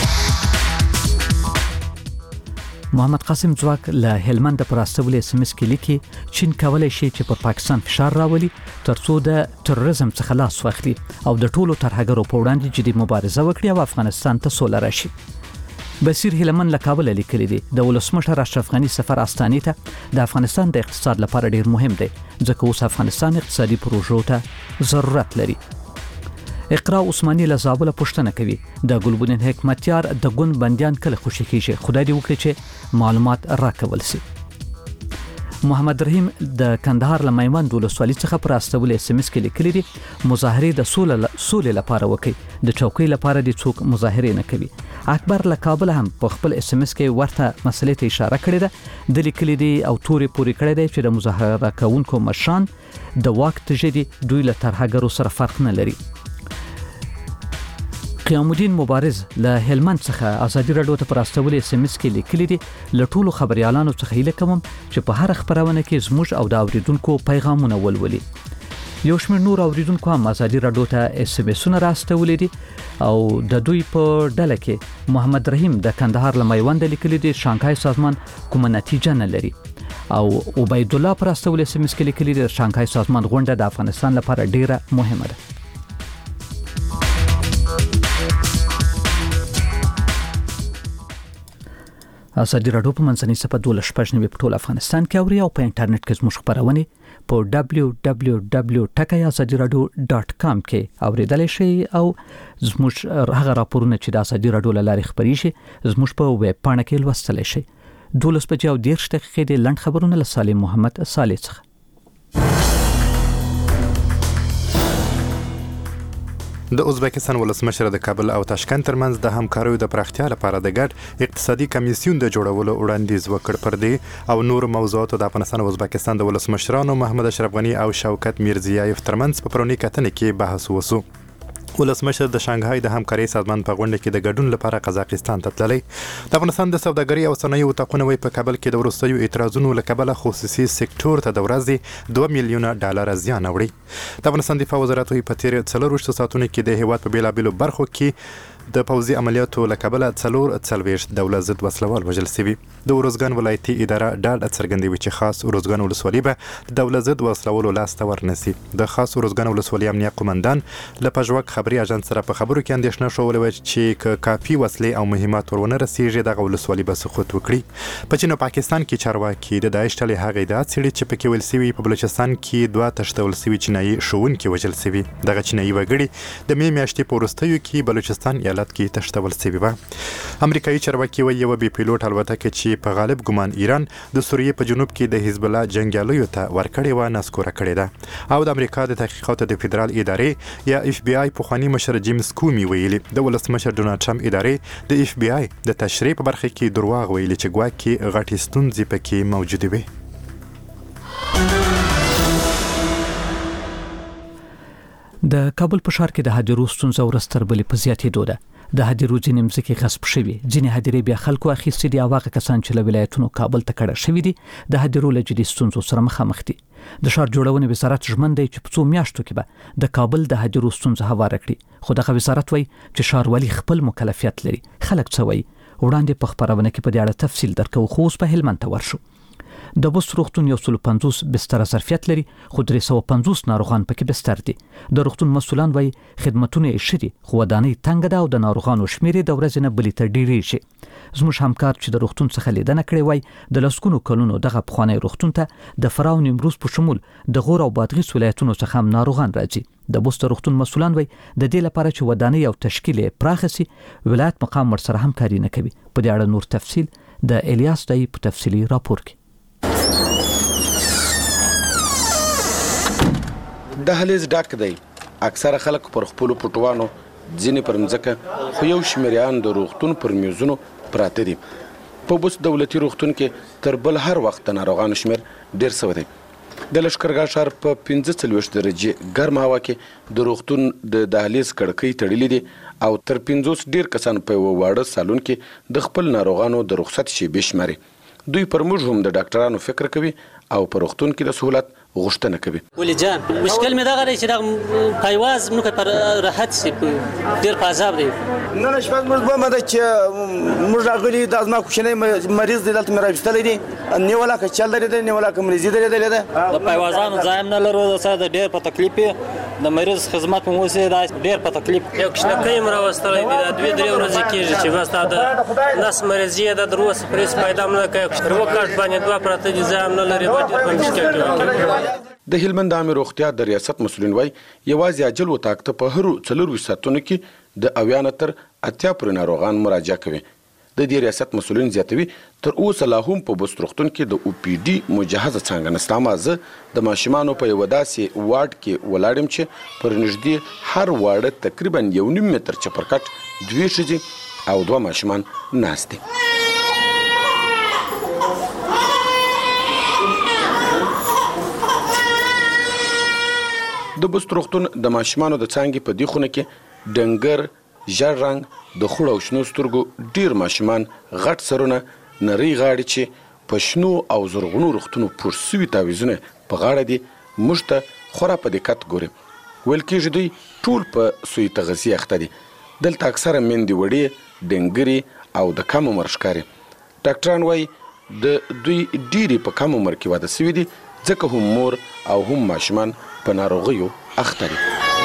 محمد قاسم ځواک له هلمند پر استولې SMS کې لیکي چین کولای شي چې پر پاکستان فشار راولي ترڅو د تروریزم څخه لاس واخلي او د ټولو ترهګرو په وړاندې جدي مبارزه وکړي او افغانستان ته سوله راشي. بصیر هلمن له کابل لیکلی دی د ولسمشر اشرف غنی سفر استانې ته د افغانستان د اقتصاد لپاره ډیر مهم دی ځکه اوس افغانستان اقتصادي پروژو ته ضرورت لري. اقرا عثماني له زابل پوښتنه کوي د ګلبدین حکمتیار د ګوند بندیان کله خوشی کیږي خدای دې وکړي چې معلومات راکول شي. محمد رحیم د کندهار له میوند ولسوالۍ څخه پر استول SMS کې لیکلي دي مظاهره د سولې لپاره وکړي د چوکۍ لپاره د څوک مظاهره نه کوي. اکبر له کابل هم په خپل SMS کې ورته مسلې ته اشاره کړې ده د لیکلي دي او توري پوری کړې ده چې د مظاهره کوونکو مشان د وخت جدي دوی له ترهګرو سره فرق نه لري. قیام الدین مبارز له هلمند څخه ازادي رادیو ته پراستولې SMS کې لیکلي دي له ټولو خبريالانو څخه هیله کوم چې په هر خبرونه کې زموږ او د اوریدونکو پیغامونه ولولي. یو شمېر نور اوریدونکو هم ازادي رادیو ته SMS راستولې دي او د دوی په ډله کې محمد رحیم د کندهار له میوند لیکلي دي شانګهای سازمان کومه نتیجه نه لري او عبید الله پراستولې SMS کې لیکلي دي شانګهای سازمان غونډه د افغانستان لپاره ډیره مهمه ده. ازادي رادیو په منځنۍ صفحه 12 په ټول افغانستان کې اوري او په انټرنیټ کې زموږ خبرونه په www.takayazadiradio.com کې اوریدلای شئ او زموږ هغه راپورونه چې د ازادي رادیو لارې خبري شي زموږ په ویب پاڼه کې لوستلای شئ. 12:10 د لند خبرونه له سالم محمد صالح څخه. د ازبکستان ولسمشر د کابل او تاشکند ترمنځ د همکاریو د پراختیا لپاره د ګډ اقتصادي کمیسیون د جوړولو وړاندیز وکړ. پر دې او نور موضوعاتو د افغانستان او ازبکستان د ولسمشرانو محمد اشرف غنی او شوکت میرزیایف ترمنځ په پرونی کتنې کې بحث وشو. ولسمشر د شانګهای د همکارۍ سازمان په غونډه کې د ګډون لپاره قزاقستان ته تللی. د افغانستان د سوداګرۍ او صنایعو اتاقونه په کابل کې د وروستیو اعتراضونو له کبله خصوصي سکتور ته د ورځې $2 میلیونه زیان اوړي. د افغانستان دفاع وزارت په تیر 24 ساعتونو کې د هیواد په بیلابیلو برخو کې د پوځي عملیاتو له کبله 44 دولت ضد وسلوال وژل شوي. د اروزګان ولایتي اداره ډاډ څرګندوي چې خاص اروزګان ولسوالي به د دولت ضد وسلوالو لاسته ورنسي. د خاص اروزګان ولسوالي امنیه قومندان له پژواک خبري اژانس سره په خبرو کې اندېښنه شولې چې کافي وسلې او مهمات ورونه رسیږي د ولسوالي به سقوط وکړي. په چین او پاکستان کې چارواکي د داعش ډلې هغه ادعا څېړي چې پکې ویل شوي په بلوچستان کې 2 تښتول شوي چینایي ښوونکي وژل شوي. دغه چینایي وګړي د مې میاشتې په وروستیو کې بلوچستان ایالت کې تښتول شوي وه. امریکایي چارواکي وایي یوه بې پیلوټ الوتکه چې په غالب ګمان ایران د سوریې په جنوب کې د حزب الله جنګیالیو ته ورکړې وه نسکوره کړې ده. او د امریکا د تحقیقاتو د فدرال ادارې یا FBI پخواني مشر جیمز کومي ویلي د ولسمشر ډونالډ ټرمپ ادارې د FBI د تشریح په برخه کې دروغ ویلي چې ګواکې غټې ستونزې پکې موجودې وي. د کابل په ښار کې د هدیرو ستونزه ورځ تر بلې په زیاتېدو ده. د هدیرو ځینې مځکې غصب شوي، ځینې هدیرې بیا خلکو اخیستې دي او هغه کسان چې له ولایتونو کابل ته کډه شوي دي د هدیرو له جدي ستونزو سره مخامخ دي. د ښار جوړونې وزارت ژمن دی چې په څو میاشتو کې به د کابل د هدیرو ستونزه هواره کړي. خو دغه وزارت وایي چې ښاروالي خپل مکلفیت لري. خلک څه وایي وړاندې په خبرونه کې په دې اړه تفصیل درکو. خو اوس په هلمند ته ورشو. د بست روغتون 150 بستر ظرفیت لري خو 350 ناروغان پکې بستر دي. د روغتون مسؤلان وایي خدمتونه یې شدي خو ودانۍ تنګ ده او د ناروغانو شمیر د ورځې نه بلې ته ډیریږي. زموږ همکار چې د روغتون څخه لیدنه کړې وای د لسګونو کلونو دغه پخوانی روغتون ته د فراه او نیمروز په شمول د غور او بادغیس ولایتونو څخه هم ناروغان راځي. د بست روغتون مسؤلان وایي د دې لپاره چې ودانۍ او تشکیل پراخ شي ولایت مقام ورسره همکاري نه کوي. په دې اړه نور تفصیل د الیاس دای په تفصیلی راپور کې. دهلیز ډک دی. اکثره خلک پر خپل پټوانو ځینې پر مځکه خو یو شمیریان د روغتون پر میزونو پراته دي. په بست دولتي روغتون کې تر بل هر وخت د ناروغانو شمیر ډیر سوی دی. د لښکرګاه ښار په 45 درجې ګرمه هوا کې د روغتون د دهلیز کړکۍ تړلې دي او تر 50 ډیر کسان په یو واړه سالون کې د خپل ناروغانو د رخصت شیبې شماري. دوی پر موږ هم د ډاکټرانو فکر کوي او په روغتون کې د سہولت غوښتنه کوي. ولې جان مشکل مې دغه دی چې دغه پایواز موږ پر راحت سي ډیر په عذاب دی. نن شپه موږ به مده چې موږ راغلي د ازما کوچنی مریض دی دلته مې راوستلی دی نیولا که چل درېدلی نیولا که مریضي درېدلی ده. د پایوازانو ځای هم نه لرو د ډېر په تکلیف د مریض خدمت مو اوسې دا ډېر په تکلیف. یو کوچنکی مې راوستلی دی دا 2-3 ورځې کېږي چې بس دا د نس مریضي ده د روس پرېس پیدا هم نه کوي. پر وکاټ باندې 2 پراته دي ځای هم نه لري په مشکل کې. د هلمند عامه روغتیا د ریاست مسؤلین وایي یوازې عاجل وتاک ته په هرو 4 ساعتونو کې د 80 تر 80 پورې ناروغان مراجعه کوي. د دې ریاست مسؤلین زیاتوي تر اوسه لا هم په بست روغتون کې د OPD مجهزه څنګه نشته. زه د ماشومانو په یو داسې وارډ کې ولاړم چې پر نږدې هر واړه تقریبا 1.5 متر چپرکټ 2 ښځې او 2 ماشومان ناست دي. د بست روغتون د ماشومانو د څانګې په دې خونه کې ډنګر ژړ رنګ د خوړ او شنو سترګو ډیر ماشومان غټ سرونه نری غاړي چې په شنو او زرغونو رختونو پور سوي تعویزونه په غاړه دي موږ ته خورا په دقت ګوري ویل کېږي دوی ټول په سوی تغذیه اخته دي دلته اکثره میندې وړې ډنګرې او د کم عمر ښکاري ډاکټران وایي د دوی ډیری په کم عمر کې واده سوي دي ځکه هم مور او هم ماشومان په ناروغیو اخته دي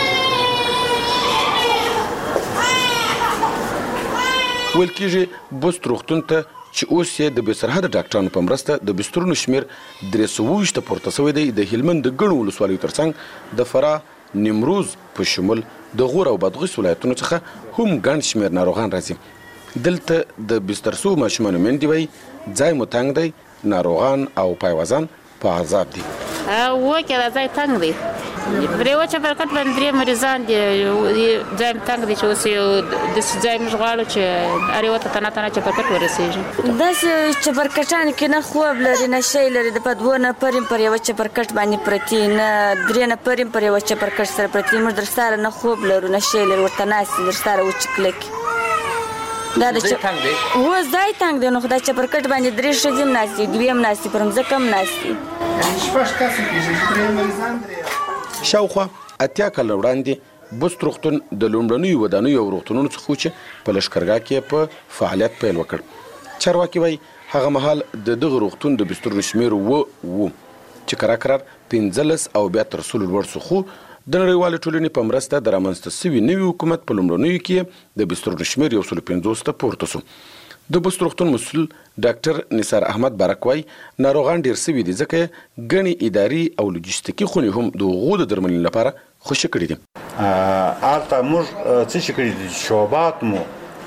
ویل کېږي بست روغتون ته چې اوس یې د بېسرحده ډاکټرانو په مرسته د بسترونو شمېر 320 ته پورته سوی دی د هلمند د ګڼو ولسوالیو ترڅنګ د فراه نیمروز په شمول د غور او بادغیس ولایتونو څخه هم ګڼ شمېر ناروغان راځي دلته د بسترسو ماشومانو میندې وایي ځای مو تنګ دی ناروغان او پایوازان په عذاب دي وکه دا ځای تنګ دی پرې وچه برکت باندې درې مریضان دي ځای م تنګ دی چې اوس یو داسې ځای موږ غواړو چې هر یوه ته تنه تنه چپرکټ ورسېږي داسې چپرکټان کې نه خوب لري نه شی لري د په 2 نفر پر یوه چپرکټ باندې پرتي نه 3 نفر پر یوه چپرکټ سره پرتي موږ در سره نه خوب لرو نه شی لري ورته ناست در سره وچکلک دا د ځای تنګ دی و ځای تنګ دی نو خدای چپرکټ باندې 3 ښځې هم ناست دي 2 هم ناست دي پر مځکه هم ناست دي شپږ کسه کېږي چې 3 مریضان شاوخوا اتیا کاله وړاندې بست روغتون د لومړنیو ودانیو او روغتونونو څخه چې په لښکرګاه کې په فعالیت پیل وکړ چارواکي وایي هغه مهال د دغه روغتون د بسترونو شمېر و چې کرار 15 او بیا تر 100 لوړ سو خو د نړیوالې ټولنې په مرسته د رامنځته سوي نوي حکومت په لومړنیو کې د بسترونو شمېر 150 ته پورته سو د بست روغتون مسؤل ډاکټر نثار احمد بارک وایي ناروغان ډیر سوي دي ځکه ګڼې اداري او لوجستیکي خونې هم د هغو د درملنې لپاره خوشي کړي دي هلته موږ څه شي کړي دي شعبات مو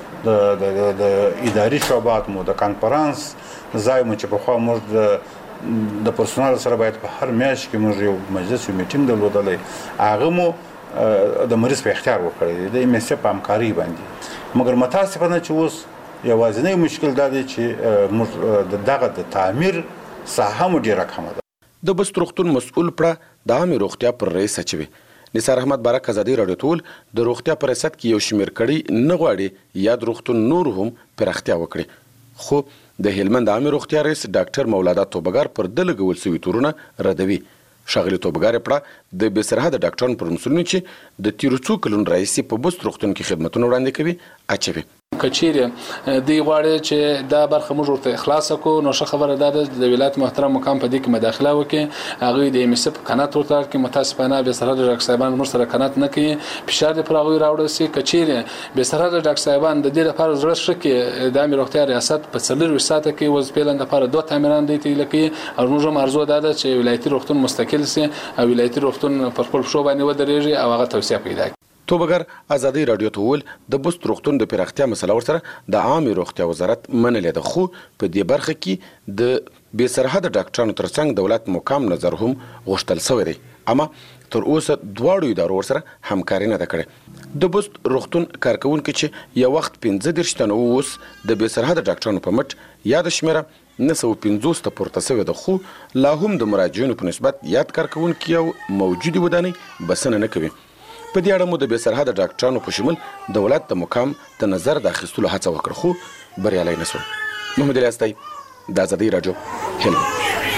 د اداري شعبات مو د کانفرنس ځای مو چې پخوا موږ د پرسونال سره باید په هر میاشت کې موږ یو مجلس یو میټینګ درلودلی هغه مو د مریض په اختیار وکړی د ام اس په همکاري باندې مګر متاسفانه چې اوس یوازینی مشکل دا دی چې موږ دغه د تعمیر ساحه مو ډیره کمه ده د بست روغتون مسؤل پړه د عامې روغتیا پر رئیس اچوي نثار احمد بارک ازادي راډیو ټول د روغتیا پر ریاست کې یو شمېر کړي نه غواړي یاد روغتون نور هم پراختیا وکړي خو د هلمند عامې روغتیا رئیس ډاکټر مولادا توبګار پر ده لګول سوي تورونه ردوي ښاغلي توبګار پړه د بېسرحده ډاکټرانو پر مسؤلینو چې د تیرو څو کلونو راهیسې په بست روغتون کې خدمتونه وړاندې کوي اچوي کچېرې دی غواړي چې دا برخه موږ ورته اخلاص کړو نو ښه خبره ده د ولایت محترم مقام په دې کې مداخله وکړي هغه د ام اس په قنات ورته کې متاسفانه بېسرحده ډاکټر صاحبان موږ سره قنات نه کوي فشار دې پر هغوی راوړل سي کچېرې بېسرحده ډاکټر صاحبان د دې لپاره زړه ښه کې د عامې روغتیا ریاست په 24 ساعته کې وظیفې لپاره 2 تامینان دی ته لکه او موږ هم ارزو ده چې ولایتي روغتون مستقل سي او ولایتي روغتون پر خپل شو باندې ودرېږي او هغه توسعه پیدا توبګر ازادي راډیو ته ویل د بست روغتون د پراختیا مسله ورسره د عامې روغتیا وزارت منلې ده خو په دې برخه کې د بېسرحده ډاکټرانو ترڅنګ دولت مقام نظر هم غوښتل شوی دی اما تر اوسه دواړو ادارو ورسره همکاري نه ده کړې د بست روغتون کارکوونکي چې یو وخت 15 تنه اوس د بېسرحده ډاکټرانو په مټ یاد شمېره 950 ته پورته شوې ده خو لا هم د مراجعینو په نسبت یاد کارکوونکي او موجودي ودانۍ بسنه نه کوي په دې اړه مو د بېسرحده ډاکټرانو په شمول دولت د مقام د نظر د اخیستلو هڅه وکړه خو بریالی نه شول محمد الیاس د ازادي راډیو هلمند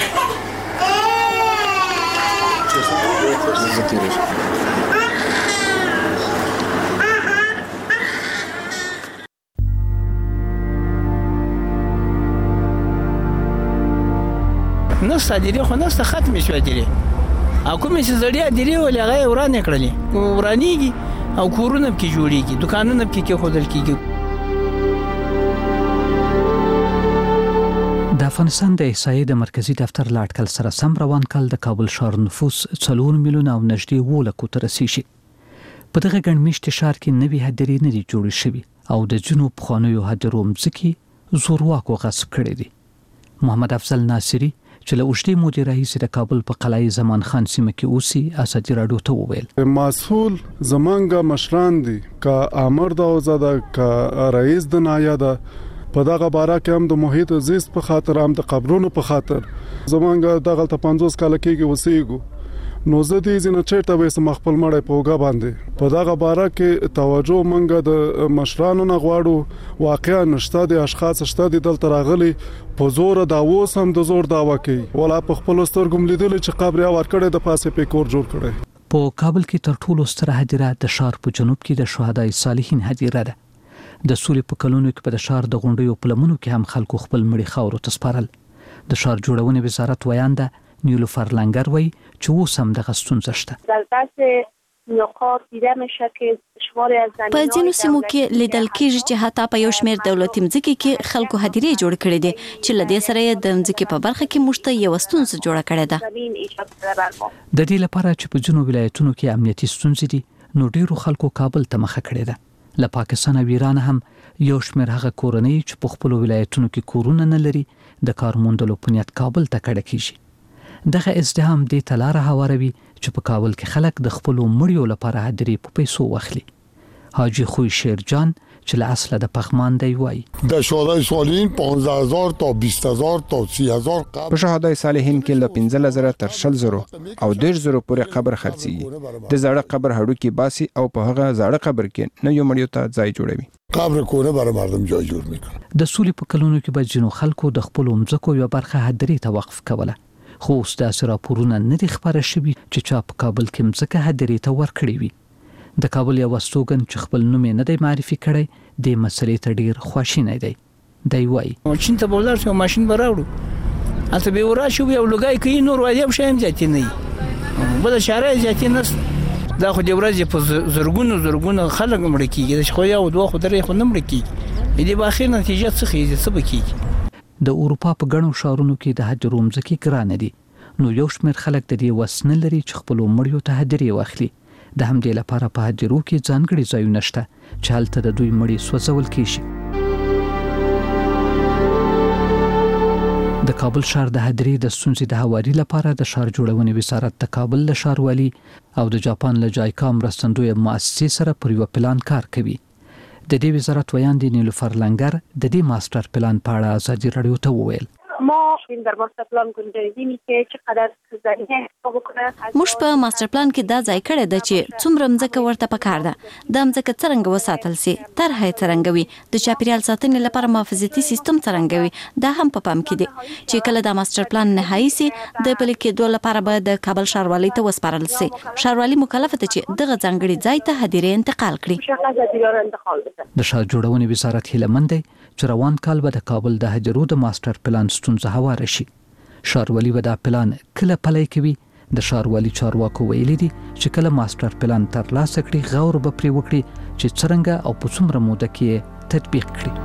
نه صادري خو نه ختمې شوې دي او کومې چې زړیا دي ولې هغه ورانې کړلې ورانېږي او کورونه پکې جوړېږي دکانونه پکې کېښودل کېږي د افغانستان د احصایې د مرکزی دفتر له اټکل سره سم روان کال د کابل ښار نفوس 4 میلیونه او نږدې 2 لکو ته رسیږي په دغه ګڼمېشتې ښار کې نوي هدیرې نه دي جوړې شوي او د ځینو پخوانیو هدیرو مځکې زورواکو غصب کړې دي محمد افضل ناصري چې له اوږدې مودې راهیسې د کابل په قلعه زمان خان سیمه کې اوسي ازادي راډیو ته وویل مسؤل زمونږ مشران دي که امر دا وزاده که رئیس د نایاده په دغه باره کې هم د محیط زیست په خاطر هم د قبرونو په خاطر زمونږ دغه ته 50 کال کېږي وسیګو نو زه دې ځنه چیرته به سم خپل مړی پوګه باندې په دغه باره کې توجه منګه د مشرانو نه غواړو واقعا نشته د اشخاص شته د دلته راغلي په زور دا اوس هم د زور داوا کوي ولا په خپل سترګم لیدل چې قبر اور کړي د پاسه په کور جوړ کړي. په کابل کې تر ټولو ستره هدیره د ښار په جنوب کې د شهدای صالحین هدیره ده. د سولې په کلونو کې په د ښار د غونډیو په لمنو کې هم خلکو خپل مړي خاورو ته سپارل. د ښار جوړونې وزارت ویانده نیلوفر لنگر وی چې اوس هم دغه ستونزه شته. په ځینو سیمو کې لیدل کېږي چې حتی په یو شمېر دولتي مځکې کې خلکو هدیرې جوړ کړې دي چې له دې سره یې د مځکې په برخه کې موږ ته یو ستونزه جوړه کړې ده. د دې لپاره چې په ځینو ولایتونو کې امنیتي ستونزې دي نو ډیرو خلکو کابل ته مخه کړې ده. له پاکستان او ایران هم یو شمېر هغه کورنۍ چې په خپل ولایتونو کې کورونه نه لري د کار موندلو په نیت کابل ته کډه کیږي. دغه ازدحام د تلاره هواروي چې په کابل کې خلک د خپل مړیو لپاره هدیرې په پیسو واخلي. حاجی خوی شیرجان چې له اصله د پغمان دی وای د شهدای صالحین 15000 تا 20000 تا 30000 قبر په شهدای صالحین کې له 15000 تر 20000 او 10000 پورې قبر خرڅيږي. د زړه قبر هډو کې باسي او په هغه زړه قبر کې نو یو مړیو ته ځای جوړوي. قبر کونه برای مردم جای جوړ میکنه. د سولې په کلونو کې به جنو خلکو د خپل مځکو یو برخه هدیرې ته وقف کوله. خو اوس داسې راپورونه نه دي خبره شوي چې چا په کابل کې مځکه هدیرې ته ورکړې وي. د کابل یو استوګن چې خپل نوم نه دی معرفي کړی د مسلې ته ډیر خواشینی دی. دی وای ماشین ته بولار شو ماشین براوړو اته به ورا شو یو لګای کوي نور وایم شایم ځاتې نه بل شارع ځاتې نه دا خو د ورځې په زرګونو خلک مړ کیږي خو یو دوه خو درې خو نه مړ کیږي دې په اخر نتیجه څه خېږي څه بکیږي. د اروپا په غنو شهرونو کې د حج رومځکې ګران دي نو یو شمېر خلک د دې وسنه لري چې خپل مړیو ته هدیرې واخلي. د همدې لپاره په هدیرو کې ځانګړي ځایونه شته چې هلته د دوی مړي سوځول کیږي. د کابل ښار د هدیرې د ستونزې د هواري لپاره د ښار جوړونې وزارت د کابل له ښاروالي او د جاپان له جایکا مرستندوی مؤسسې سره پر یو پلان کار کوي. د دې وزارت ویاندې نیلوفر لنگر د دې ماستر پلان په اړه ازادي رادیو ته وویل موږ په ماستر پلان کې دا ځای کړی دی چې څومره مځکه ورته پکار ده د مځکه څرنګه وساتل سي طرحه څرنګه وي د چاپیریال ساتنې لپاره محافظتي سیستم څرنګه وي دا هم په پام کې دي چې کله دا ماستر پلان نهایی سي د پلي کېدو لپاره به د کابل ښاروالۍ ته وسپارل سي. ښاروالۍ مکلفه ده چې دغه ځانګړي ځای ته هدیرې انتقال کړي. د ښار جوړونې وزارت هیله مند دی چې روان کال به د کابل د هدیرو د ماستر پلان ستونزه هواره شي. ښاروالي به دا پلان کله پلی کوي. د ښاروالي چارواکو ویلي دي چې کله ماستر پلان ترلاسه کړي غور به پرې وکړي چې څرنګه او په څومره موده کې تطبیق کړي.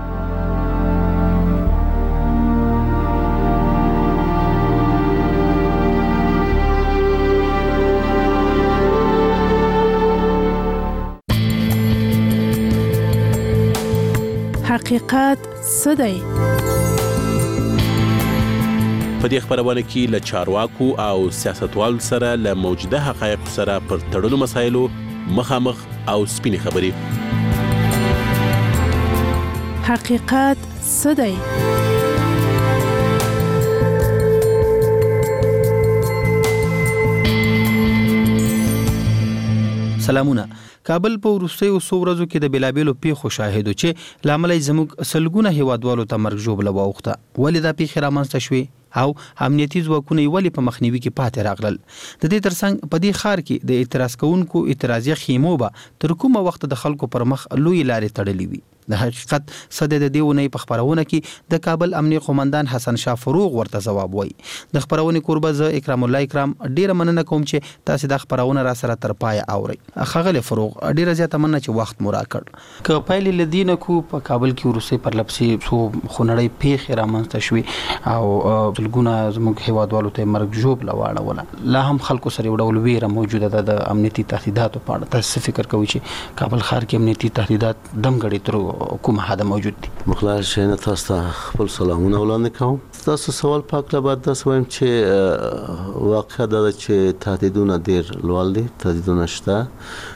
حقیقت څه دی؟ په دې خبرونه کې له چارواکو او سیاستوالو سره له موجوده حقایقو سره پر تړلو مسایلو مخامخ او سپینې خبرې. حقیقت څه دی؟ سلامونه. کابل په وروستیو څو ورځو کې د بلابلو پیښو شاهدو چې لامل زموږ سلګونه هیوادوالو ته مرګ ژوبله واوښته. ولې دا پیښې رامنځته شوې او امنیتي ځواکونه ولې په مخنیوي کې پاتې راغلل؟ د دې ترڅنګ په دې ښار کې د اعتراض کوونکو اعتراضي خیمو به تر کومه وخت د خلکو پر مخ لوی لارې تړلې وي. د حقیقت صدې د دیونې په خبرونه کې د کابل امنیه قومندان حسن شاه فروغ ورته جواب وایي. د خبرونه قربه ز اکرام الله اکرام ډیره مننه کوم چې تاسو د خبرونه را سره تر پای اوري. خغل فروغ ډیره زیاته مننه چې وخت مو راکړ. که پایل لدینه کو په کابل کې ورسې پر لپسې سو خنړې پیښ را منځته شوې او دلګونه زموږ هیوادوالو ته مرګ جوب لواړه لا هم خلکو سره وړول ویره موجوده ده د امنیتي تهدیداتو په اړه. تاسو فکر کوئ چې کابل ښار کې امنیتي تهدیدات دمګړي تر کومه حد موجود دي؟ مخلص شینه تاسو ته خپل سلامونه وړاندې کوم. تاسو سوال پاک لا بعد تاسو وایم چې واقعا دا چې تهدیدونه ډیر لوړ دي، تهدیدونه شته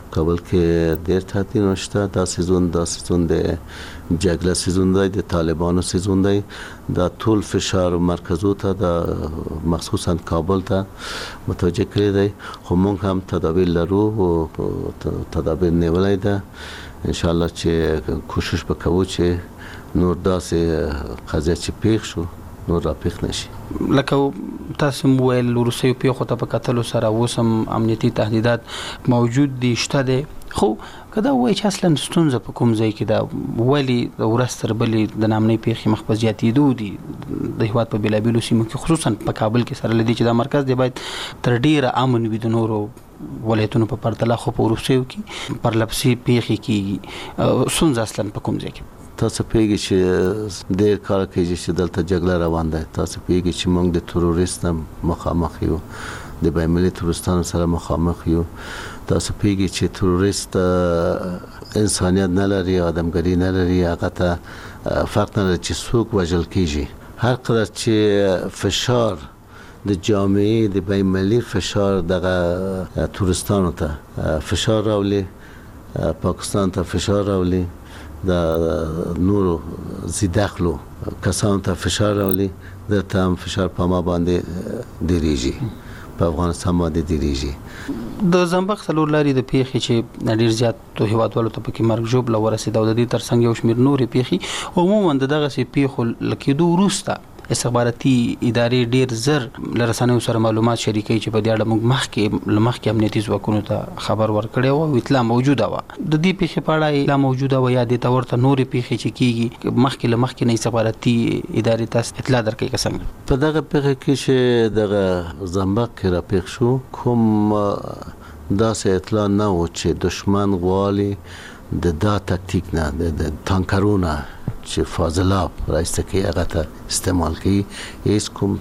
کابل کې ډېر تعطیلونه شته. دا سیزون د جګړه سیزون دی، د طالبانو سیزون دی. دا ټول فشار مرکزو ته د مخصوصا کابل ته متوجه کړی دی. خو موږ هم تدابیر لرو او تدابیر نیولای ده. ان شاء الله چې کوشش وکړو چې نور داسې قضیه چې پیښ شو نور را پیښ نشي. لکه تاسو مویل روسیو پیښو ته په کتلو سره اوسم امنیتي تهدیدات موجود دي شته دي. خو کدا وای چې اصلا ستونزه په کوم ځای کې دا ولی د ورستر بلې د نامنې پیښې مخ په زیاتېدو دي د هیواد په بلابلو سیمو کې خصوصا په کابل کې سره لدی چې د مرکز دی باید تر ډیره امن وي د نورو ولایتونو په پرتله. خو په روسیو کې پرلپسې پیښې کیږي. ستونزه اصلا په کوم ځای کې تاسو پیږي چې ډېر کار کوي چې دلته جګړه روان ده. تاسو پیږي چې موږ د تروریستم مخامخ یو، د بین‌المللي تروریستانو سره مخامخ یو. تاسو پیږي چې تروریست انسانیت نه لري، آدمګري نه لري. هغه ته فرق نه لري چې څوک وژل کیږي. هر قدر چې فشار د جامعه د بین‌المللي فشار دغه تروریستانو ته فشار راولي، پاکستان ته فشار راولي، د نورو زیدخلو کسانو ته فشار راولي، درته هم فشار په ما باندې ډیریږي، په افغانستان باندې ډیریږي. د زنبق څلور لارې د پیښې چې ډیر زیات هیوادوالو ته پکې مرګ ژوبله ورسېده او د دې ترڅنګ یو شمېر نورې پیښې عموما د دغسې پیښو له کېدو وروسته استخباراتي ادارې ډیر زر له رسنیو سره معلومات شریکوي چې په دې اړه موږ مخکې امنیتي ځواکونو ته خبر ورکړی و او اطلاع موجوده وه. د دې پیښې په اړه اطلاع موجوده وه یا دې ته ورته نورې پیښې چې کېږي مخکې له مخکې نه استخباراتي ادارې تاسو اطلاع درکوي که څنګه؟ په دغه پیښه کې چې دغه زنبق کې راپېښ شو کوم داسې اطلاع نه و چې دشمن غواړي د دا تکتیک نه د تانکرونه چې فاضلاب رایسته کې هغه ته استعمال کړي. هیڅ کوم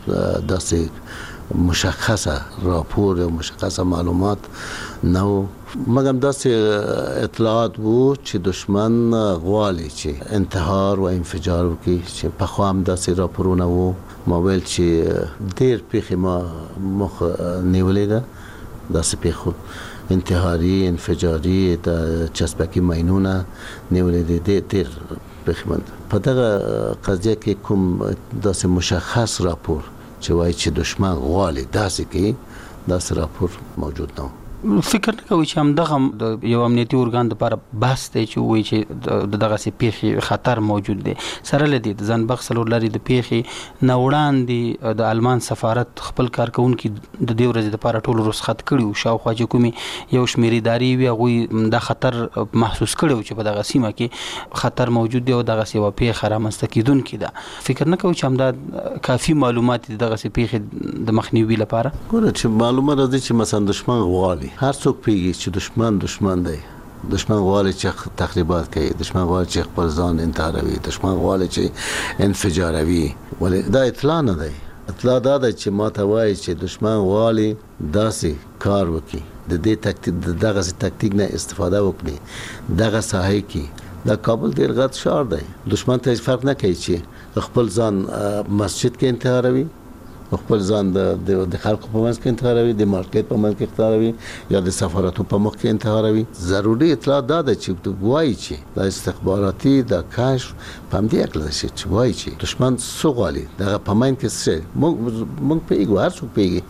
داسې مشخصه راپور او مشخصه معلومات نه و، مګر داسې اطلاعات وو چې دشمن غواړي چې انتحار و انفجار وکړي. چې پخوا هم داسې راپورونه وو. ما ویل چې ډېر پیښې ما مخ نیولې ده، داسې پیښو انتحاري انفجاري د چسبکي ماینونه نیولې دي ډېر پیښمن. په دغه قضیه کې کوم داسې مشخص راپور چې وایي چې دشمن غواړي داسې کې داسې راپور موجود نه و. فکر نه کوي چې همدغه د یو امنیتي ارګان لپاره بحث دی چې وایي چې دغسې پیښې خطر موجود دی. سره له دې د زنبق څلور لارې د پیښې نه وړاندې د آلمان سفارت خپل کارکوونکي د دې ورځې لپاره ټول رخصت کړي وو. شاوخوا چې کومې یو شمېر ادارې وي هغوی دا خطر محسوس کړی و چې په دغه سیمه کې خطر موجود دی او دغسې یوه پیښه رامنځته کېدونکې ده. فکر نه کوي چې همدا کافي معلومات دي دغسې پیښې د مخنیوي لپاره؟ ګوره چې معلومه راځي چې مثلا دشمن غواړي، هر څوک پیږي چې دشمن دی. دشمن غواړي چې تخریبات کوي، دشمن غواړي چې خپل ځان انتحاروي، دشمن غواړي چې انفجاروي. ولې دا اطلاع نه دی. اطلاع دا ده چې ما ته وایي چې دشمن غواړي داسې کار وکړي، د دې تکتیک دغسې تکتیک نه استفاده وکړي دغه ساحه کې. دا کابل ډېر غټ ښار دی. دشمن ته فرق نه کوي چې خپل ځان مسجد کې انتحاروي، خپل ځان د خلکو په منځ کې انتحاروي، د مارکیټ په منځ کې انتحاروي یا د سفارتو په مخ کې انتحاروي. ضروري اطلاع دا ده چې وایي چې د استخباراتي د کشف په همدې هکله ده چې وایي چې دشمن څه غواړي دغه په منځ کې څه. موږ پوهېږو، هر څوک پوهېږي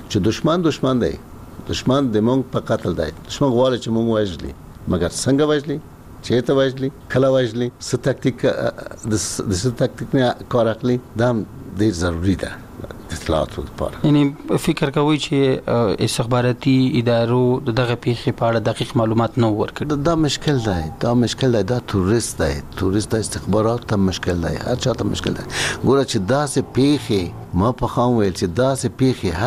چې دشمن دی. دشمن د موږ په قتل دی. دشمن غواړي چې موږ وژلي، مګر څنګه وژلي، چېرته وژلي، کله وژلي، څه تکتیک د څه تکتیک نه کار اخلي، دا هم ډېر ضروري ده اطلاعاتو لپاره. یعنی فکر کوي چې استخباراتي ادارو دغه پیښې په اړه دقیق معلومات نه ورکړي؟ دا مشکل دی. دا تروریست دی. تروریست د استخبارات ته مشکل دی، هر چا ته مشکل دی. ګوره چې داسې پیښې ما په خام ویل چې داسې پیښې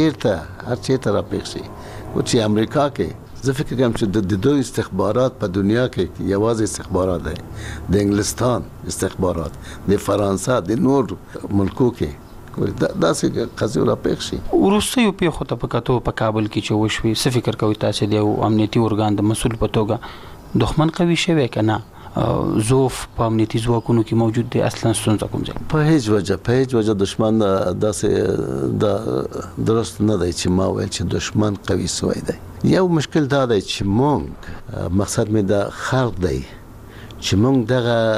هر چیرته را پیښ شي. چې امریکا کې زه فکر کوم چې د دوی استخبارات په دنیا کې یوازې استخبارات دی، د انګلستان استخبارات، د فرانسه، د نور ملکو کې داسې قضیې را پیښ شي. وروستیو پیښو ته په کتو په کابل کې چې وشوې، څه فکر کوئ تاسې د یو امنیتي ارګان د مسؤل په توګه دښمن قوي شوی که نه؟ ضعف په امنیتي ځواکونو کې موجود دی؟ اصلا ستونزه کوم ځای؟ په هیڅ وجه دشمن داسې درست نه دی چې ما ویل چې دشمن قوي سوی دی. یو مشکل دا دی چې مونږ مقصد مې د خلق دی چې مونږ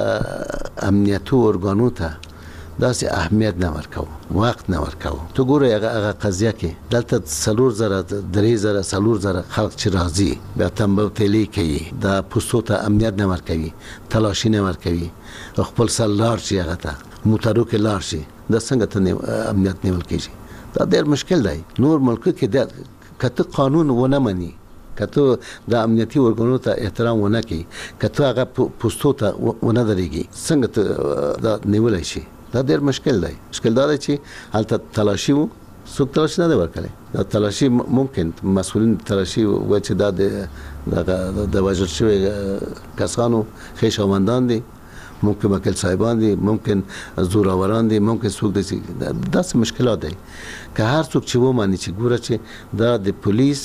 دغه امنیتي ارګانو ته داسې اهمیت نه ورکو، وخت نه ورکو. تو ګوره هغه قضیه کې دلته 4,000 3,000 4,000 خلک چې راځي بیا تنبو تیلی کوي، د پوستو ته امنیت نه ورکوي، تلاشي نه ورکوي، خپل سر لار شي، هغه ته موټرو کې لار شي، دا څنګه ته امنیت نیول کېږي؟ دا ډېر مشکل دی. نور ملکو کې کته قانون ونه مني، کته د امنیتي ارګانونو ته احترام ونه کوي، کته هغه پوستو ته ونه درېږي، څنګه ته دا نیولای شي؟ دا ډېر مشکل دی. مشکل دا دی چې هلته تلاشي وو، څوک تلاشي نه دی ورکړی. دا تلاشي ممکن مسؤلین تلاشي و چې دا د وژل شوي کسانو خیشاوندان دي، ممکن وکیل صاحبان دي، ممکن زوراوران دي، ممکن څوک دي. داسې مشکلات دی که هر څوک چې ومني چې ګوره چې دا د پولیس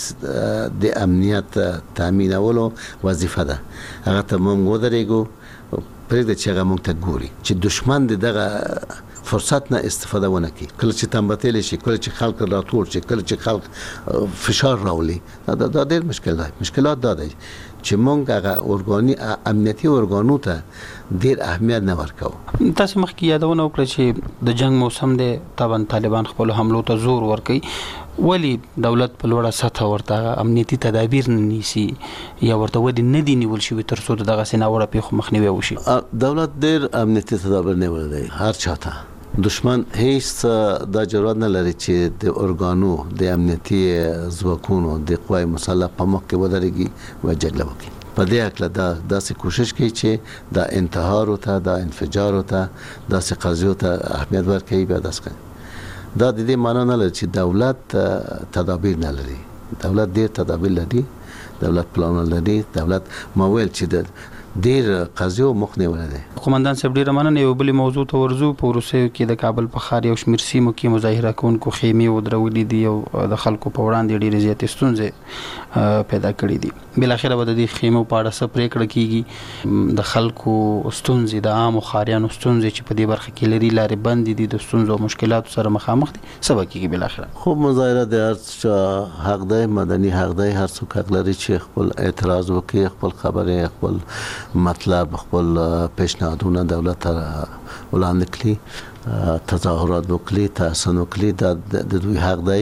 د امنیت تامینولو وظیفه ده، هغه ته موږ ودرېږو، پرېږده چې هغه موږ ته ګوري چې دشمن د دغه فرصت نه استفاده ونه کړي. کله چې تنبتېلی شي، کله چې خلک راټول شي، کله چې خلک فشار راولي، دا ډېر مشکل دی. مشکلات دا دی چې موږ هغه امنیتي ارګانو ته ډېر اهمیت نه ورکوو. تاسو مخکې یادونه وکړه چې د جنگ موسم دی، طبعا طالبان خپل حملو ته زور ورکوي. ولی دولت په لوړه سطح ورته امنیتي تدابیر نه نیسي یا ورته ودی نه دی نیول شوي تر څو دغه سیناوړه پیښو مخنیوي وشي؟ دولت ډېر امنیتي تدابیر نیولی دی هر چاته. دشمن هیڅ دا جرأت نه لري چې د ارګانو د امنیتي ځواکونو د قوای مسلح په مخ کې ودرېږي و جګړه وکړي. په دې هکله داسې کوشش کوي چې د انتحار ته، د انفجار ته، داسې قضیو ته اهمیت ورکوي. بیا داسې کوي. دا د دې معنا نه لري چې دولت تدابیر نه لري. دولت ډېر تدابیر لري، دولت پلان لري، دولت ما ویل چې ډېر قضیو مخ نیولی دی. قومندان صاحب ډېره مننه. یو بلې موضوع ته ورځو. په وروستیو کې د کابل په ښار یو شمېر سیمو کې مظاهره کوونکو خیمې ودرولې دي او د خلکو په وړاندې ډېرې زیاتې ستونزې پیدا کړي دي. بالاخره به د دې خیمو په اړه څه پرېکړه کېږي؟ د خلکو ستونزې، د عامو ښاریانو ستونزې چې په دې برخه کې لري، لارې بندې دي، د ستونزو او مشکلاتو سره مخامخ دي، څه به کېږي بالاخره؟ خو مظاهره د هر چا حق دی، مدني حق دی. هر څوک حق لري چې خپل اعتراض وکړي، خپل خبرې، خپل مطلب، خپل پیشنهادونه دولت ته وړاندې کړي، تظاهرات وکړي، تحسن وکړي. دا د دوی حق دی.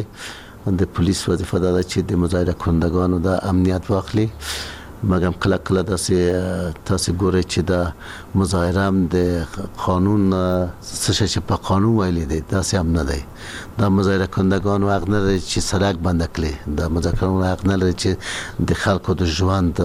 د پولیس وظیفه دا ده چې د مظاهره کنندگانو د امنیت واخلي. مګم کله کله تاسو ګورئ چې د مظاهره هم د قانون څه چې په قانون ویلي دی داسې هم نه دی. د مظاهره کنندگانو حق نه لري چې سړک بند کړي. د مظاهرونو حق نه لري چې د خلکو د ژوند